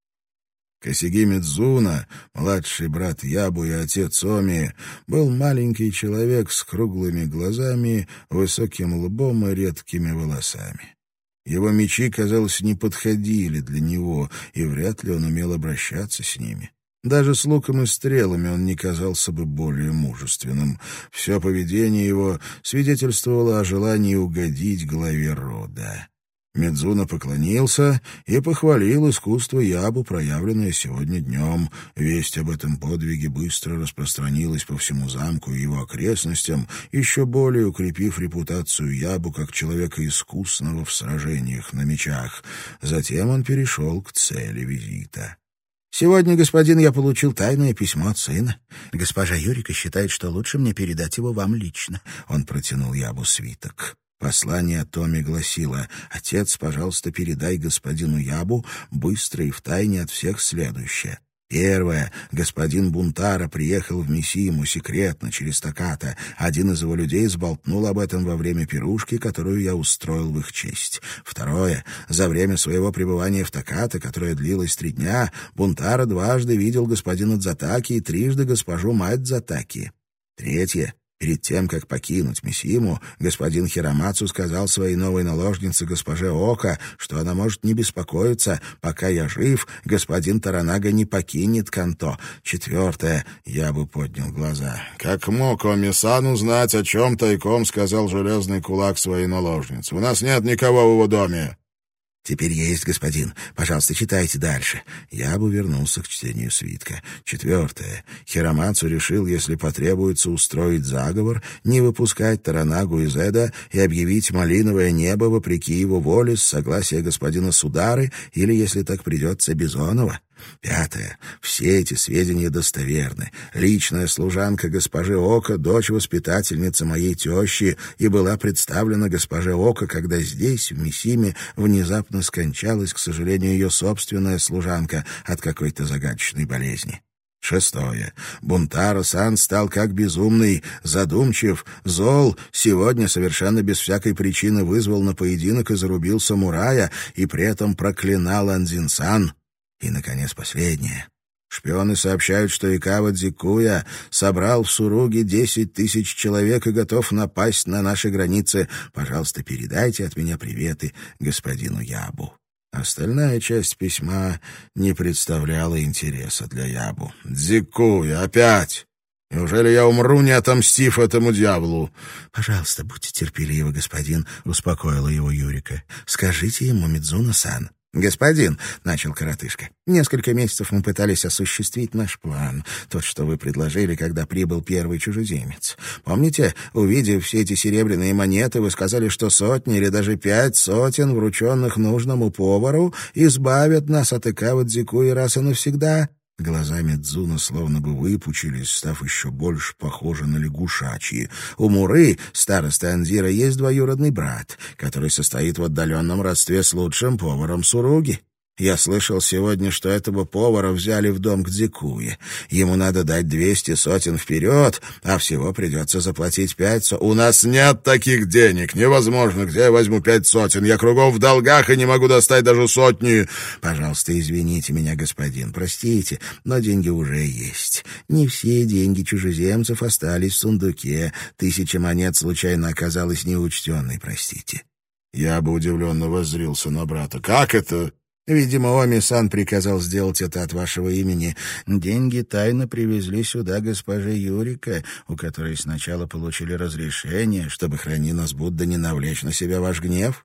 Косиги Мидзуна, младший брат Ябу и отец Оми, был маленький человек с круглыми глазами, высоким лбом и редкими волосами. Его мечи, казалось, не подходили для него, и вряд ли он умел обращаться с ними. Даже с луком и стрелами он не казался бы более мужественным. Все поведение его свидетельствовало о желании угодить главе рода. Мидзуна поклонился и похвалил искусство Ябу, проявленное сегодня днем. Весть об этом подвиге быстро распространилась по всему замку и его окрестностям, еще более укрепив репутацию Ябу как человека искусного в сражениях на мечах. Затем он перешел к цели визита. «Сегодня, господин, я получил тайное письмо от сына. Госпожа Юрика считает, что лучше мне передать его вам лично». Он протянул Ябу свиток. Послание Томи гласило: «Отец, пожалуйста, передай господину Ябу быстро и втайне от всех следующее. Первое. Господин Бунтара приехал в Мисиму секретно через Таката. Один из его людей сболтнул об этом во время пирушки, которую я устроил в их честь. Второе. За время своего пребывания в Таката, которое длилось 3 дня, Бунтара дважды видел господина Дзатаки и трижды госпожу мать Дзатаки. Третье. Перед тем, как покинуть Мисиму, господин Хиромацу сказал своей новой наложнице, госпоже Ока, что она может не беспокоиться, пока я жив, господин Торанага не покинет Канто. Четвертое. Я бы поднял глаза. Как мог Оми-сан узнать, о чем тайком сказал железный кулак своей наложнице? У нас нет никого в его доме. «Теперь есть, господин. Пожалуйста, читайте дальше». Ябу вернулся к чтению свитка. Четвертое. Хиромацу решил, если потребуется, устроить заговор, не выпускать Торанагу из Эда и объявить малиновое небо вопреки его воле с согласия господина Судары или, если так придется, Бизонова. Пятое. Все эти сведения достоверны. Личная служанка госпожи Ока, дочь воспитательницы моей тещи, и была представлена госпоже Ока, когда здесь, в Мисиме, внезапно скончалась, к сожалению, ее собственная служанка от какой-то загадочной болезни. Шестое. Бунтаро-сан стал как безумный, задумчив, зол, сегодня совершенно без всякой причины вызвал на поединок и зарубил самурая, и при этом проклинал Андзин-сан. И, наконец, последнее. Шпионы сообщают, что Икава Дзикуя собрал в Суруги 10 000 человек и готов напасть на наши границы. Пожалуйста, передайте от меня приветы господину Ябу». Остальная часть письма не представляла интереса для Ябу. «Дзикуя, опять! Неужели я умру, не отомстив этому дьяволу?» «Пожалуйста, будьте терпеливы, господин», — успокоила его Юрика. «Скажите ему, Мидзуна-сан». «Господин», — начал коротышка, — «несколько месяцев мы пытались осуществить наш план, тот, что вы предложили, когда прибыл первый чужеземец. Помните, увидев все эти серебряные монеты, вы сказали, что 100 или даже 500, врученных нужному повару, избавят нас от Икава Дзикуи раз и навсегда?» Глаза Мидзуна словно бы выпучились, став еще больше похожи на лягушачьи. У Муры, старосты Анзира, есть двоюродный брат, который состоит в отдаленном родстве с лучшим поваром Суруги. Я слышал сегодня, что этого повара взяли в дом к Дзикуе. Ему надо дать 200 сотен вперед, а всего придется заплатить 5 «У нас нет таких денег. Невозможно. Где я возьму 5 сотен? Я кругом в долгах и не могу достать даже 100. Пожалуйста, извините меня, господин, простите, но деньги уже есть. Не все деньги чужеземцев остались в сундуке. 1000 монет случайно оказалась неучтенной, простите». Я бы удивленно воззрился на брата. «Как это?» «Видимо, Оми-сан приказал сделать это от вашего имени. Деньги тайно привезли сюда госпоже Юрика, у которой сначала получили разрешение, чтобы, храни нас Будда, не навлечь на себя ваш гнев».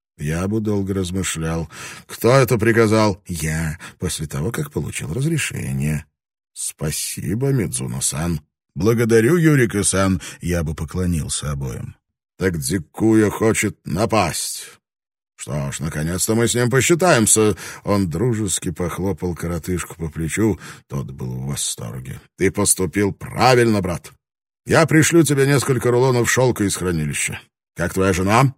Я бы долго размышлял. «Кто это приказал?» «Я, после того, как получил разрешение». «Спасибо, Мидзуна-сан». «Благодарю, Юрика-сан». Я бы поклонился обоим. «Так Дзикуя хочет напасть». «Что ж, наконец-то мы с ним посчитаемся». Он дружески похлопал коротышку по плечу. Тот был в восторге. «Ты поступил правильно, брат. Я пришлю тебе несколько рулонов шелка из хранилища. Как твоя жена?»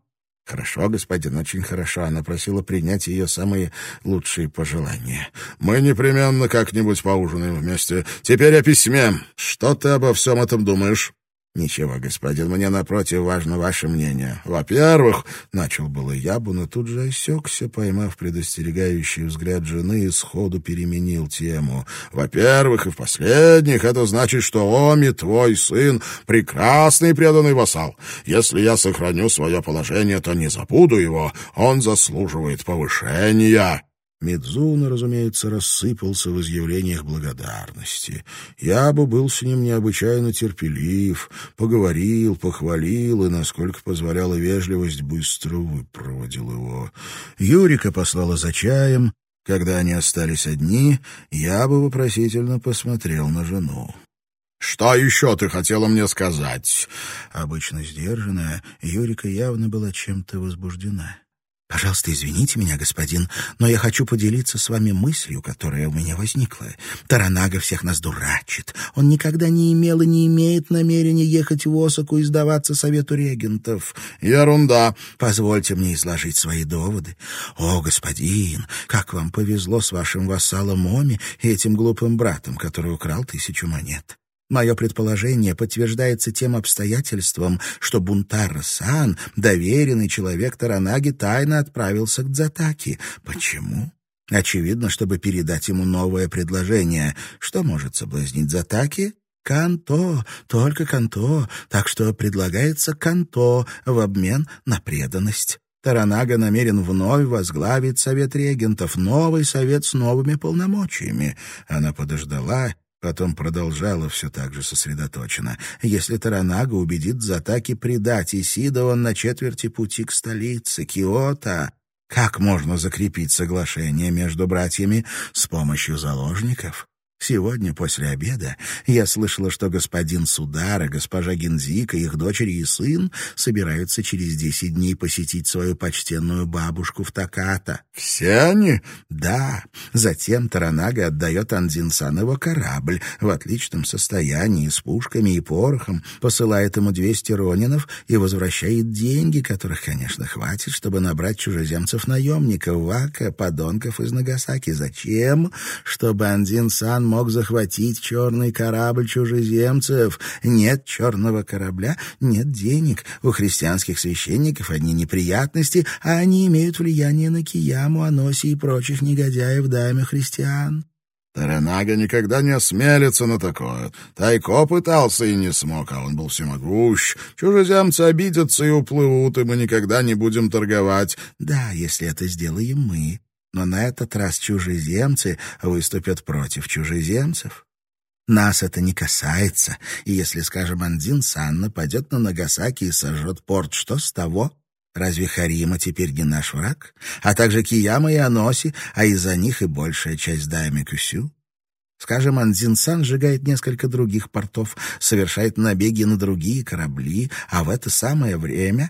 «Хорошо, господин, очень хорошо». Она просила принять ее самые лучшие пожелания. «Мы непременно как-нибудь поужинаем вместе. Теперь о письме. Что ты обо всем этом думаешь?» «Ничего, господин, мне, напротив, важно ваше мнение. Во-первых, — начал было Ябу, но тут же осекся, поймав предостерегающий взгляд жены, и сходу переменил тему. Во-первых, и в последних, это значит, что Оми, твой сын, прекрасный преданный вассал. Если я сохраню свое положение, то не забуду его. Он заслуживает повышения». Мидзуна, разумеется, рассыпался в изъявлениях благодарности. Ябу был с ним необычайно терпелив, поговорил, похвалил и, насколько позволяла вежливость, быстро выпроводил его. Юрика послала за чаем. Когда они остались одни, Ябу вопросительно посмотрел на жену. «Что еще ты хотела мне сказать?» Обычно сдержанная, Юрика явно была чем-то возбуждена. «Пожалуйста, извините меня, господин, но я хочу поделиться с вами мыслью, которая у меня возникла. Торанага всех нас дурачит. Он никогда не имел и не имеет намерения ехать в Осаку и сдаваться совету регентов». «Ерунда. Позвольте мне изложить свои доводы. О, господин, как вам повезло с вашим вассалом Оми и этим глупым братом, который украл 1000 монет. Мое предположение подтверждается тем обстоятельством, что Бунтаро-сан, доверенный человек Торанаги, тайно отправился к Дзатаки. Почему? Очевидно, чтобы передать ему новое предложение. Что может соблазнить Дзатаки? Канто, только канто, так что предлагается канто в обмен на преданность. Торанага намерен вновь возглавить совет регентов, новый совет с новыми полномочиями. Она подождала, потом продолжала все так же сосредоточенно. Если Торанага убедит Дзатаки предать Исидо, он на четверти пути к столице, Киото. Как можно закрепить соглашение между братьями с помощью заложников? Сегодня после обеда я слышала, что господин Судара, госпожа Гинзика, их дочери и сын собираются через 10 дней посетить свою почтенную бабушку в Таката. «Все они?» «Да. Затем Торанага отдает Андзин-сан его корабль в отличном состоянии, с пушками и порохом, посылает ему 200 ронинов и возвращает деньги, которых, конечно, хватит, чтобы набрать чужеземцев-наемников, вака, подонков из Нагасаки. Зачем? Чтобы Андзин-сан мог захватить черный корабль чужеземцев. Нет черного корабля, нет денег. У христианских священников одни неприятности, а они имеют влияние на Кияму, Аноси и прочих негодяев дайме христиан». «Торанага никогда не осмелится на такое. Тайко пытался и не смог, а он был всемогущ. Чужеземцы обидятся и уплывут, и мы никогда не будем торговать». «Да, если это сделаем мы. Но на этот раз чужеземцы выступят против чужеземцев. Нас это не касается, и если, скажем, Андзин-сан нападет на Нагасаки и сожжет порт, что с того? Разве Харима теперь не наш враг? А также Кияма и Аноси, а из-за них и большая часть дайме Кюсю? Скажем, Андзин-сан сжигает несколько других портов, совершает набеги на другие корабли, а в это самое время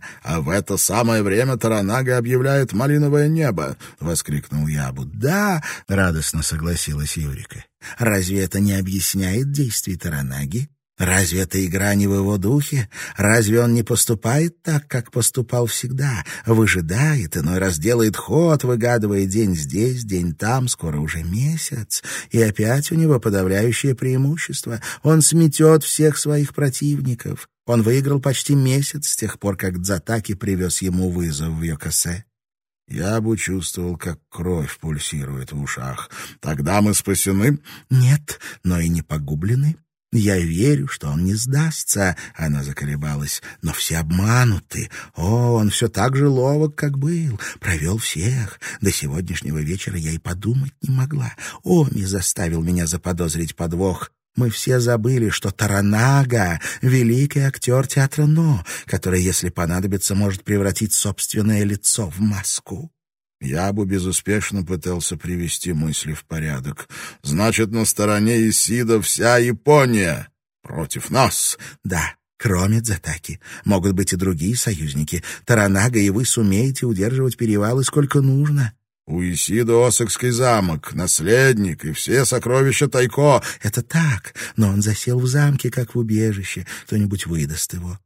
Торанага объявляет малиновое небо!» — воскликнул Ябу. «Да!» — радостно согласилась Юрика. «Разве это не объясняет действий Торанаги? Разве это игра не в его духе? Разве он не поступает так, как поступал всегда? Выжидает, иной раз делает ход, выгадывая день здесь, день там, скоро уже месяц. И опять у него подавляющее преимущество. Он сметет всех своих противников. Он выиграл почти месяц с тех пор, как Дзатаки привез ему вызов в Йокосе». Ябу чувствовал, как кровь пульсирует в ушах. «Тогда мы спасены?» «Нет, но и не погублены. Я верю, что он не сдастся», — она заколебалась. «Но все обмануты. О, он все так же ловок, как был. Провел всех. До сегодняшнего вечера я и подумать не могла. Оми заставил меня заподозрить подвох. Мы все забыли, что Торанага — великий актер театра Но, который, если понадобится, может превратить собственное лицо в маску». Ябу безуспешно пытался привести мысли в порядок. «Значит, на стороне Исидо вся Япония против нас?» «Да, кроме Дзатаки. Могут быть и другие союзники. Торанага и вы сумеете удерживать перевалы сколько нужно». «У Исидо Осакский замок, наследник и все сокровища Тайко». «Это так, но он засел в замке, как в убежище. Кто-нибудь выдаст его.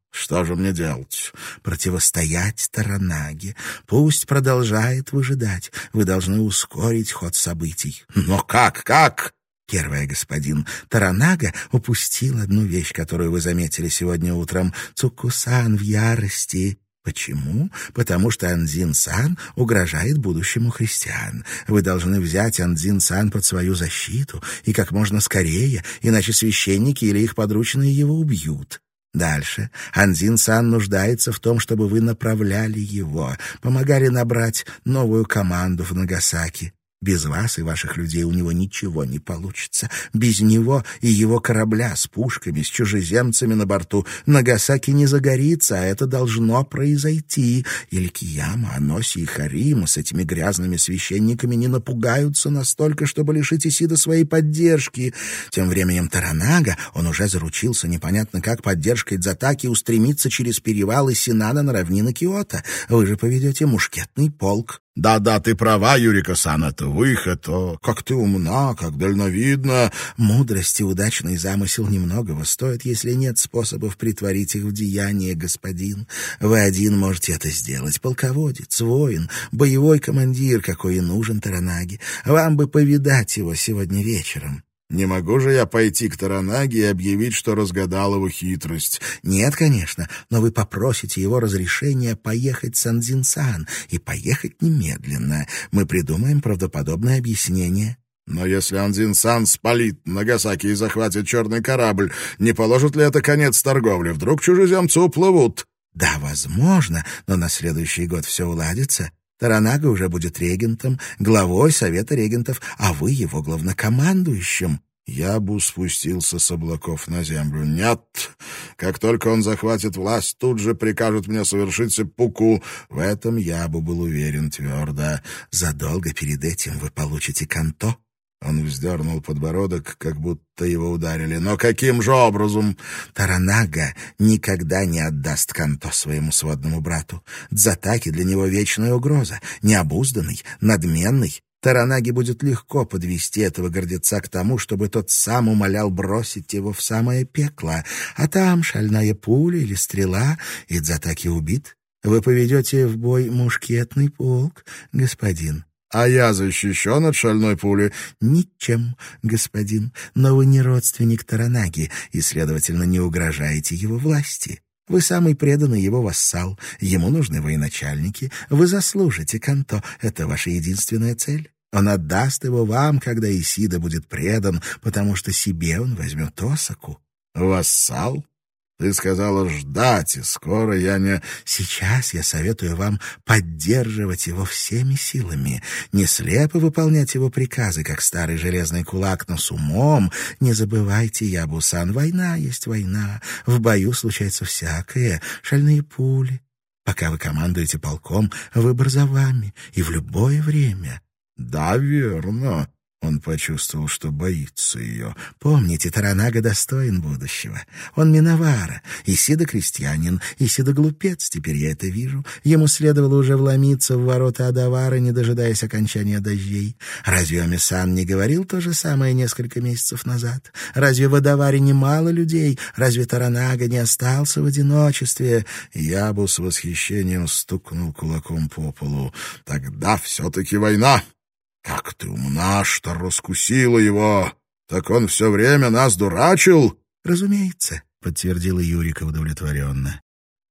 Что же мне делать? Противостоять Торанаге. Пусть продолжает выжидать. Вы должны ускорить ход событий. Но как? Первое, господин. Торанага упустил одну вещь, которую вы заметили сегодня утром. Цукку-сан в ярости. Почему? Потому что Андзин-сан угрожает будущему христиан. Вы должны взять Андзин-сан под свою защиту, и как можно скорее, иначе священники или их подручные его убьют. Дальше. Андзин-сан нуждается в том, чтобы вы направляли его, помогали набрать новую команду в Нагасаки. Без вас и ваших людей у него ничего не получится. Без него и его корабля с пушками, с чужеземцами на борту Нагасаки не загорится, а это должно произойти. Или Кияма, Аноси и Харима с этими грязными священниками не напугаются настолько, чтобы лишить Исида своей поддержки. Тем временем Торанага, он уже заручился непонятно как поддержкой Дзатаки, устремиться через перевалы Синана на равнины Киото. Вы же поведете мушкетный полк. Да, ты права, Юрика-сан, это выход. Как ты умна, как дальновидна. Мудрость и удачный замысел немногого стоят, если нет способов притворить их в деяние, господин. Вы один можете это сделать. Полководец, воин, боевой командир, какой и нужен Торанаге. Вам бы повидать его сегодня вечером. Не могу же я пойти к Торанаге и объявить, что разгадал его хитрость? Нет, конечно, но вы попросите его разрешения поехать с Андзин-сан, и поехать немедленно. Мы придумаем правдоподобное объяснение. Но если Андзин-сан спалит Нагасаки и захватит черный корабль, не положит ли это конец торговле? Вдруг чужеземцы уплывут? Да, возможно, но на следующий год все уладится. Торанага уже будет регентом, главой Совета регентов, а вы его главнокомандующим. Ябу спустился с облаков на землю. Нет, как только он захватит власть, тут же прикажут мне совершить сеппуку. В этом Ябу был уверен твердо. Задолго перед этим вы получите канто. Он вздернул подбородок, как будто его ударили. Но каким же образом? Торанага никогда не отдаст канто своему сводному брату. Дзатаки для него вечная угроза. Необузданный, надменный. Торанаге будет легко подвести этого гордеца к тому, чтобы тот сам умолял бросить его в самое пекло. А там шальная пуля или стрела, и Дзатаки убит. Вы поведете в бой мушкетный полк, господин. А я защищен от шальной пули? Ничем, господин, но вы не родственник Торанаги и, следовательно, не угрожаете его власти. Вы самый преданный его вассал, ему нужны военачальники, вы заслужите канто, это ваша единственная цель. Он отдаст его вам, когда Исида будет предан, потому что себе он возьмет Осаку. Вассал? Ты сказала ждать, и скоро я не... Сейчас я советую вам поддерживать его всеми силами, не слепо выполнять его приказы, как старый железный кулак, но с умом. Не забывайте, Ябу-сан, война есть война, в бою случается всякое, шальные пули. Пока вы командуете полком, выбор за вами, и в любое время. Да, верно. Он почувствовал, что боится ее. Помните, Торанага достоин будущего. Он Миновара, Исида крестьянин, Исида глупец, теперь я это вижу. Ему следовало уже вломиться в ворота Адавара, не дожидаясь окончания дождей. Разве Оми-сан не говорил то же самое несколько месяцев назад? Разве в Адаваре немало людей? Разве Торанага не остался в одиночестве? Ябу с восхищением стукнул кулаком по полу. Тогда все-таки война. Как ты умна, что раскусила его! Так он все время нас дурачил!» «Разумеется», — подтвердила Юрика удовлетворенно.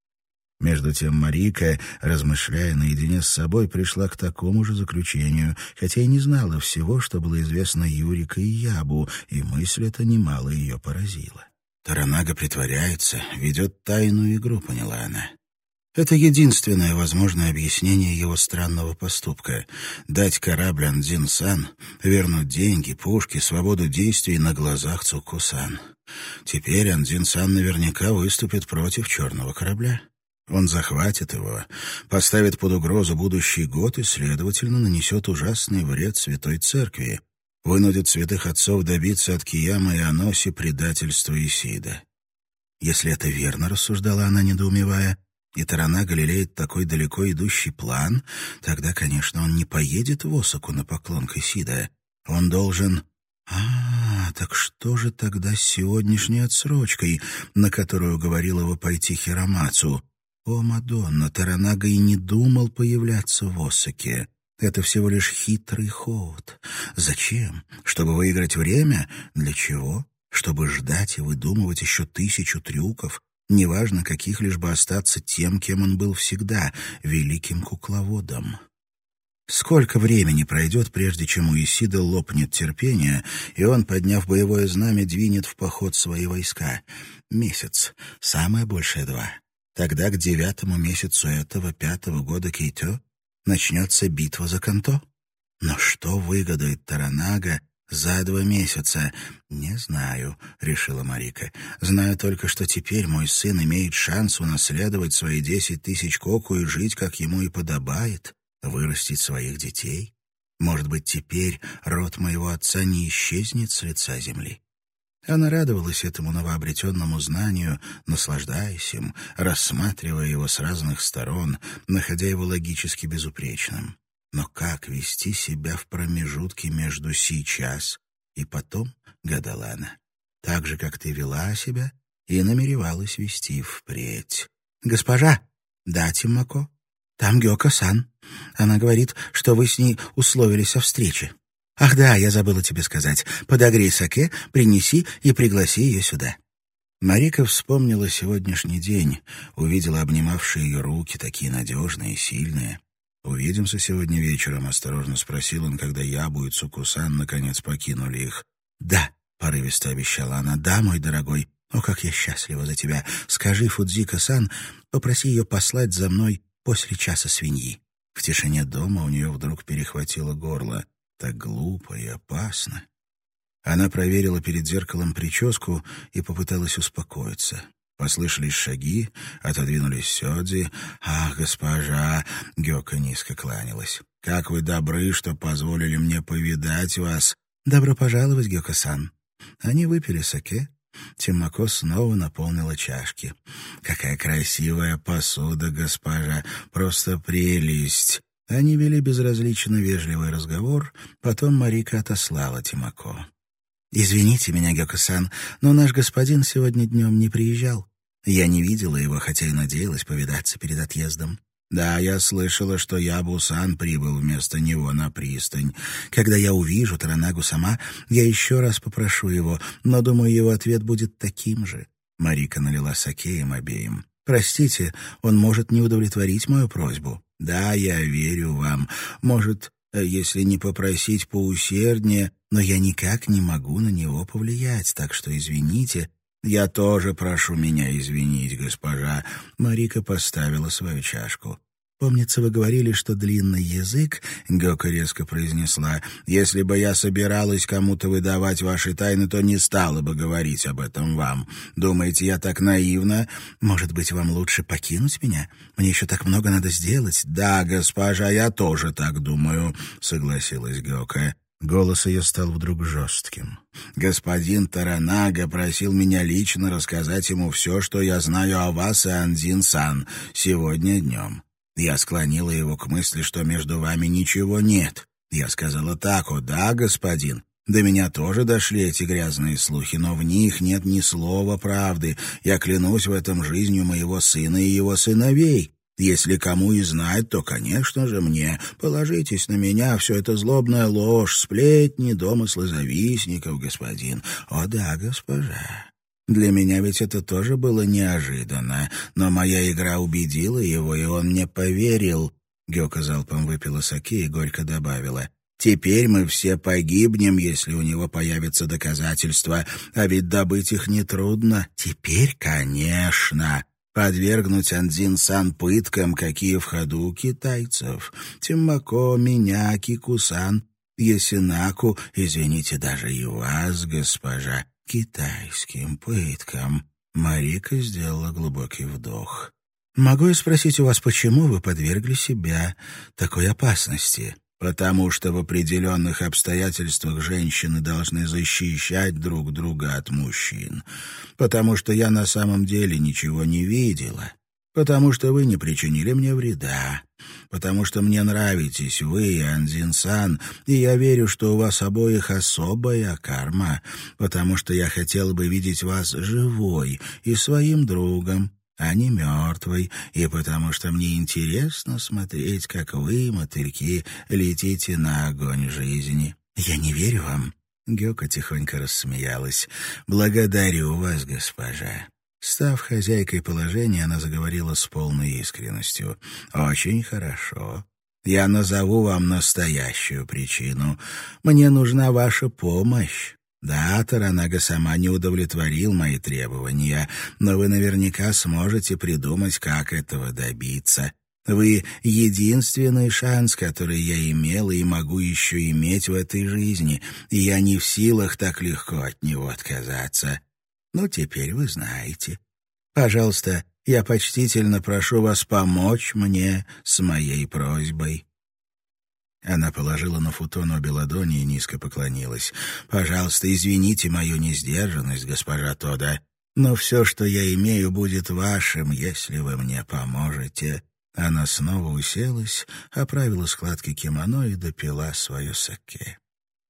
Между тем Марика, размышляя наедине с собой, пришла к такому же заключению, хотя и не знала всего, что было известно Юрика и Ябу, и мысль эта немало ее поразила. «Торанага притворяется, ведет тайную игру», — поняла она. Это единственное возможное объяснение его странного поступка — дать корабль Андзин-сан, вернуть деньги, пушки, свободу действий на глазах Цукку-сан. Теперь Андзин-сан наверняка выступит против черного корабля. Он захватит его, поставит под угрозу будущий год и, следовательно, нанесет ужасный вред Святой Церкви, вынудит святых отцов добиться от Киямы и Аноси предательства Исида. Если это верно, рассуждала она, недоумевая, и Торанага лелеет такой далеко идущий план, тогда, конечно, он не поедет в Осаку на поклон к Исида. Он должен... так что же тогда с сегодняшней отсрочкой, на которую говорил его пойти Хиромацу? О, Мадонна, Торанага и не думал появляться в Осаке. Это всего лишь хитрый ход. Зачем? Чтобы выиграть время? Для чего? Чтобы ждать и выдумывать еще 1000 трюков, неважно каких, лишь бы остаться тем, кем он был всегда, великим кукловодом. Сколько времени пройдет, прежде чем у Исида лопнет терпение, и он, подняв боевое знамя, двинет в поход свои войска? Месяц, самое большее 2. Тогда к 9-му месяцу этого 5-го года Кейтё начнется битва за Канто. Но что выгодает Торанага за 2 месяца? Не знаю, решила Марика. Знаю только, что теперь мой сын имеет шанс унаследовать свои 10 000 коку и жить, как ему и подобает, вырастить своих детей. Может быть, теперь род моего отца не исчезнет с лица земли. Она радовалась этому новообретенному знанию, наслаждаясь им, рассматривая его с разных сторон, находя его логически безупречным. Но как вести себя в промежутке между сейчас и потом, гадала она, так же, как ты вела себя и намеревалась вести впредь. «Госпожа!» «Да, Тиммако?» «Там Гёко-сан. Она говорит, что вы с ней условились о встрече». «Ах да, я забыла тебе сказать. Подогрей саке, принеси и пригласи ее сюда». Марика вспомнила сегодняшний день, увидела обнимавшие ее руки, такие надежные и сильные. «Увидимся сегодня вечером?» — осторожно спросил он, когда Ябу и Цукусан наконец покинули их. «Да», — порывисто обещала она, — «да, мой дорогой. О, как я счастлива за тебя. Скажи Фудзико-сан, попроси ее послать за мной после часа свиньи». В тишине дома у нее вдруг перехватило горло. Так глупо и опасно. Она проверила перед зеркалом прическу и попыталась успокоиться. Послышались шаги, отодвинулись сёдзи. «Ах, госпожа!» — Гёка низко кланялась. «Как вы добры, что позволили мне повидать вас!» «Добро пожаловать, Гёка-сан!» Они выпили саке. Тиммако снова наполнила чашки. «Какая красивая посуда, госпожа! Просто прелесть!» Они вели безразлично вежливый разговор, потом Марика отослала Тиммако. «Извините меня, Гёко-сан, но наш господин сегодня днем не приезжал. Я не видела его, хотя и надеялась повидаться перед отъездом». «Да, я слышала, что Ябу-сан прибыл вместо него на пристань. Когда я увижу Торанагу сама, я еще раз попрошу его, но, думаю, его ответ будет таким же». Марика налила саке им обеим. «Простите, он может не удовлетворить мою просьбу». «Да, я верю вам. Может, если не попросить поусерднее, но я никак не могу на него повлиять, так что извините». «Я тоже прошу меня извинить, госпожа». Марика поставила свою чашку. «Помнится, вы говорили, что длинный язык, — Гёка резко произнесла, — если бы я собиралась кому-то выдавать ваши тайны, то не стала бы говорить об этом вам. Думаете, я так наивна? Может быть, вам лучше покинуть меня? Мне еще так много надо сделать». «Да, госпожа, я тоже так думаю», — согласилась Гёка. Голос ее стал вдруг жестким. «Господин Торанага просил меня лично рассказать ему все, что я знаю о вас и Андзин-сан сегодня днем. Я склонила его к мысли, что между вами ничего нет. Я сказала так: «О, да, господин». До меня тоже дошли эти грязные слухи, но в них нет ни слова правды. Я клянусь в этом жизнью моего сына и его сыновей. Если кому и знать, то, конечно же, мне. Положитесь на меня, все это злобная ложь, сплетни, домыслы завистников, господин». «О да, госпожа». Для меня ведь это тоже было неожиданно, но моя игра убедила его, и он мне поверил. Гёка залпом выпила саке и горько добавила: «Теперь мы все погибнем, если у него появятся доказательства, а ведь добыть их нетрудно». «Теперь, конечно». Подвергнуть Андзин-сан пыткам, какие в ходу у китайцев. Тиммако, меня, Кику-сан, Ясинаку, извините, даже и вас, госпожа, китайским пыткам. Марика сделала глубокий вдох. «Могу я спросить у вас, почему вы подвергли себя такой опасности?» «Потому что в определенных обстоятельствах женщины должны защищать друг друга от мужчин. Потому что я на самом деле ничего не видела. потому что вы не причинили мне вреда, потому что мне нравитесь вы, Анзин-сан, и я верю, что у вас обоих особая карма, потому что я хотел бы видеть вас живой и своим другом, а не мертвой, и потому что мне интересно смотреть, как вы, мотыльки, летите на огонь жизни. Я не верю вам». Гёко тихонько рассмеялась. «Благодарю вас, госпожа». Став хозяйкой положения, она заговорила с полной искренностью. «Очень хорошо. Я назову вам настоящую причину. Мне нужна ваша помощь. Да, Торанага сама не удовлетворил мои требования, но вы наверняка сможете придумать, как этого добиться. Вы — единственный шанс, который я имела и могу еще иметь в этой жизни, и я не в силах так легко от него отказаться. Ну, теперь вы знаете. Пожалуйста, я почтительно прошу вас помочь мне с моей просьбой». Она положила на футон обе ладони и низко поклонилась. «Пожалуйста, извините мою несдержанность, госпожа Тода, но все, что я имею, будет вашим, если вы мне поможете». Она снова уселась, оправила складки кимоно и допила свое саке.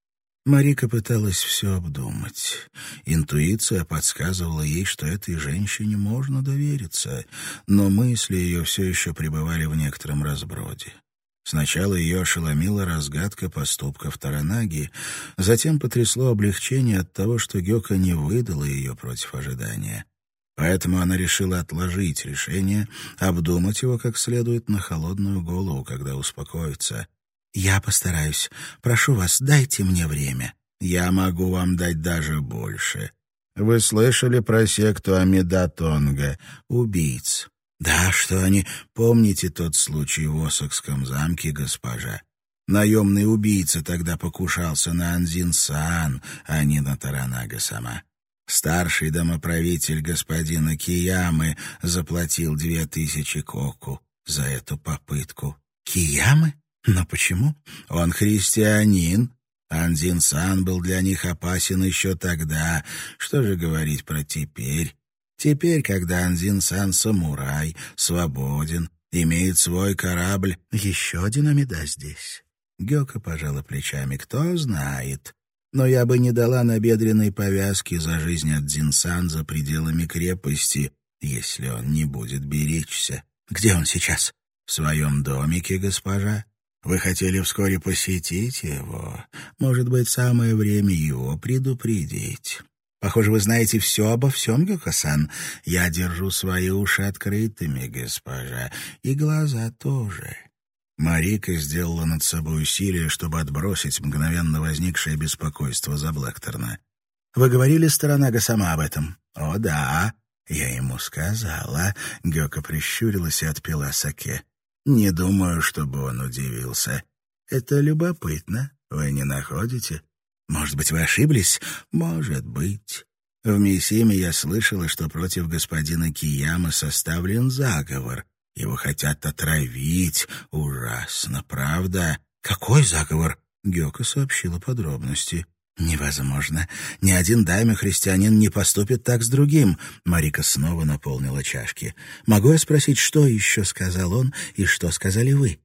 Марика пыталась все обдумать. Интуиция подсказывала ей, что этой женщине можно довериться, но мысли ее все еще пребывали в некотором разброде. Сначала ее ошеломила разгадка поступков Торанаги, затем потрясло облегчение от того, что Гёко не выдала ее против ожидания. Поэтому она решила отложить решение, обдумать его как следует на холодную голову, когда успокоится. «Я постараюсь. Прошу вас, дайте мне время». «Я могу вам дать даже больше. Вы слышали про секту Амида Тонга, убийц?» «Да, что они... Помните тот случай в Осакском замке, госпожа? Наемный убийца тогда покушался на Анзин-сан, а не на Торанага-сама. Старший домоправитель господина Киямы заплатил 2000 коку за эту попытку». «Киямы? Но почему?» «Он христианин. Анзин-сан был для них опасен еще тогда. Что же говорить про теперь? Теперь, когда Анзин-сан самурай, свободен, имеет свой корабль...» «Еще один Амида здесь». Гёко пожала плечами. «Кто знает. Но я бы не дала набедренной повязки за жизнь Анзин-сан за пределами крепости, если он не будет беречься». «Где он сейчас?» «В своем домике, госпожа. Вы хотели вскоре посетить его. Может быть, самое время его предупредить». «Похоже, вы знаете все обо всем, Гёко-сан. Я держу свои уши открытыми, госпожа, и глаза тоже». Марика сделала над собой усилие, чтобы отбросить мгновенно возникшее беспокойство за Блэкторна. «Вы говорили с Торанага сама об этом?» «О, да, я ему сказала». Гёко прищурилась и отпила саке. «Не думаю, чтобы он удивился. Это любопытно, вы не находите?» «Может быть, вы ошиблись?» «Может быть. В Мисиме я слышала, что против господина Киямы составлен заговор. Его хотят отравить. Ужасно, правда?» «Какой заговор?» Гёко сообщила подробности. «Невозможно. Ни один дайме-христианин не поступит так с другим». Марика снова наполнила чашки. «Могу я спросить, что еще сказал он и что сказали вы?»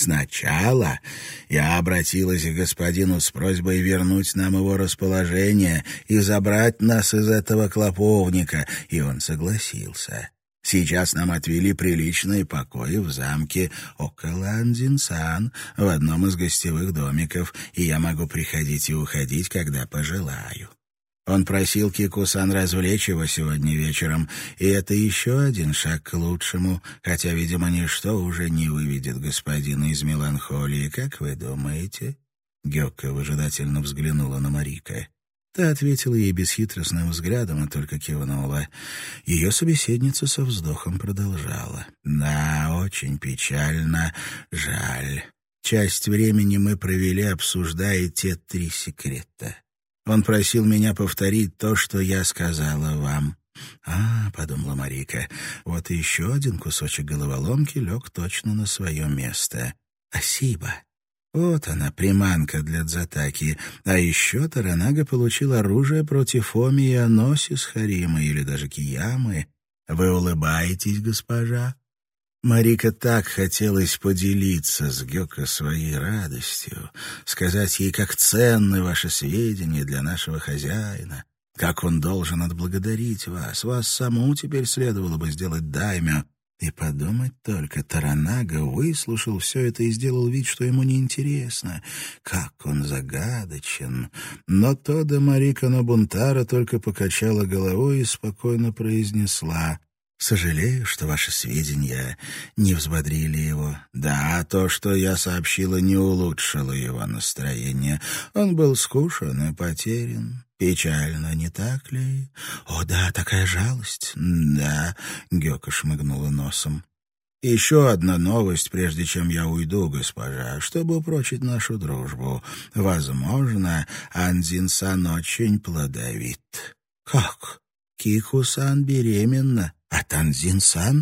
«Сначала я обратилась к господину с просьбой вернуть нам его расположение и забрать нас из этого клоповника, и он согласился. Сейчас нам отвели приличные покои в замке около Анзин-сан, в одном из гостевых домиков, и я могу приходить и уходить, когда пожелаю. Он просил Кику-сан развлечь его сегодня вечером, и это еще один шаг к лучшему, хотя, видимо, ничто уже не выведет господина из меланхолии, как вы думаете?» Гёко выжидательно взглянула на Марика. Та ответила ей бесхитростным взглядом и только кивнула. Ее собеседница со вздохом продолжала. «Да, очень печально. Жаль. Часть времени мы провели, обсуждая те 3 секрета. Он просил меня повторить то, что я сказала вам». «А, — подумала Марика, — вот и еще один кусочек головоломки лег точно на свое место. Асиба. Вот она, приманка для Дзатаки. А еще Торанага получил оружие против Оми и Аноси с Харимой или даже Киямы. Вы улыбаетесь, госпожа? Марике так хотелось поделиться с Гёко своей радостью, сказать ей, как ценны ваши сведения для нашего хозяина, как он должен отблагодарить вас. Вас саму теперь следовало бы сделать даймё. И подумать только, Торанага выслушал все это и сделал вид, что ему неинтересно. Как он загадочен. Но Тода Марика Нобунтара только покачала головой и спокойно произнесла: «Сожалею, что ваши сведения не взбодрили его. Да, то, что я сообщила, не улучшило его настроение. Он был скушен и потерян. Печально, не так ли? О, да, такая жалость. Да», — Гёка шмыгнула носом. «Еще одна новость, прежде чем я уйду, госпожа, чтобы упрочить нашу дружбу. Возможно, Анзин-сан очень плодовит». «Как? Кику-сан беременна? От Анзин-сан?»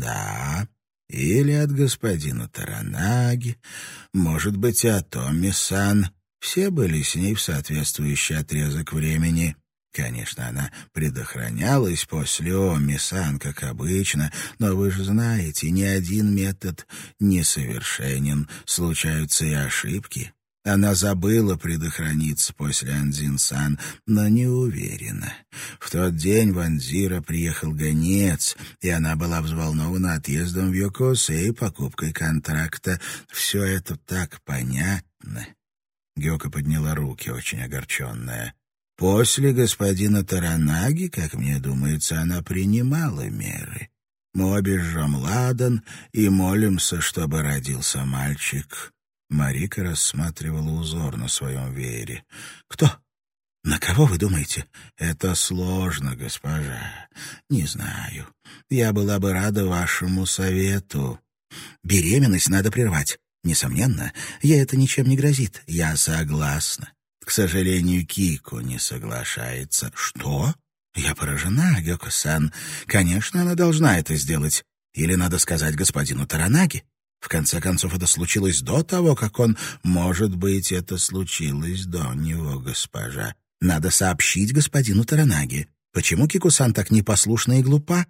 «Да. Или от господина Торанаги. Может быть, и от Томми-сан. Все были с ней в соответствующий отрезок времени». Конечно, она предохранялась после Оми-сан, как обычно, но вы же знаете, ни один метод несовершенен, случаются и ошибки. Она забыла предохраниться после Анзин-сан, но не уверена. В тот день в Анзиро приехал гонец, и она была взволнована отъездом в Йокосэй и покупкой контракта. Все это так понятно. Гёка подняла руки, очень огорченная. После господина Торанаги, как мне думается, она принимала меры. Мы обе жжем ладан и молимся, чтобы родился мальчик. Марика рассматривала узор на своем веере. «Кто? На кого вы думаете?» «Это сложно, госпожа. Не знаю. Я была бы рада вашему совету. Беременность надо прервать. Несомненно, ей это ничем не грозит. Я согласна. К сожалению, Кико не соглашается». «Что?» «Я поражена, Гёко-сан. Конечно, она должна это сделать. Или надо сказать господину Торанаги. В конце концов, это случилось до того, как он... Может быть, это случилось до него, госпожа. Надо сообщить господину Торанаги. Почему Кико-сан так непослушна и глупа?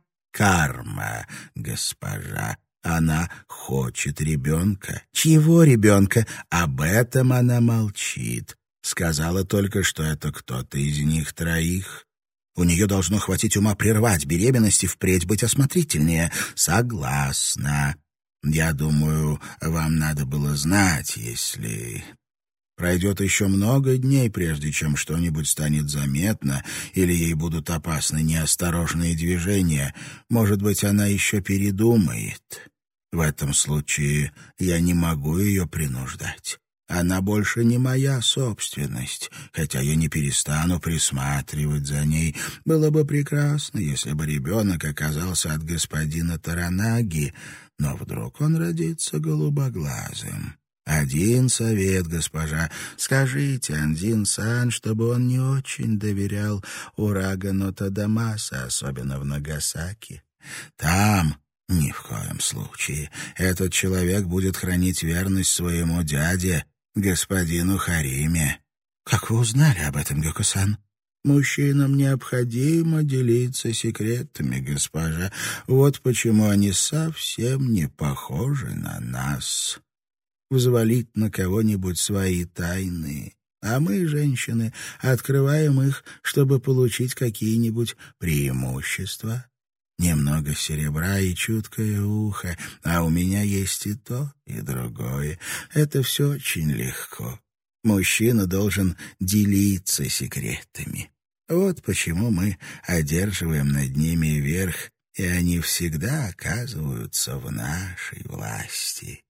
Карма, госпожа. Она хочет ребенка». «Чьего ребенка?» «Об этом она молчит. Сказала только, что это кто-то из них троих. У нее должно хватить ума прервать беременность и впредь быть осмотрительнее». «Согласна. Я думаю, вам надо было знать, если... Пройдет еще много дней, прежде чем что-нибудь станет заметно, или ей будут опасны неосторожные движения. Может быть, она еще передумает. В этом случае я не могу ее принуждать. Она больше не моя собственность, хотя я не перестану присматривать за ней. Было бы прекрасно, если бы ребенок оказался от господина Торанаги, но вдруг он родится голубоглазым. Один совет, госпожа. Скажите Анзин-сан, чтобы он не очень доверял Урагану Тадамаса, особенно в Нагасаки. Там... Ни в коем случае. Этот человек будет хранить верность своему дяде, господину Хариме. Как вы узнали об этом, Гёко-сан? Мужчинам необходимо делиться секретами, госпожа. Вот почему они совсем не похожи на нас. Взвалить на кого-нибудь свои тайны. А мы, женщины, открываем их, чтобы получить какие-нибудь преимущества. Немного серебра и чуткое ухо, а у меня есть и то, и другое. Это все очень легко. Мужчина должен делиться секретами. Вот почему мы одерживаем над ними верх, и они всегда оказываются в нашей власти.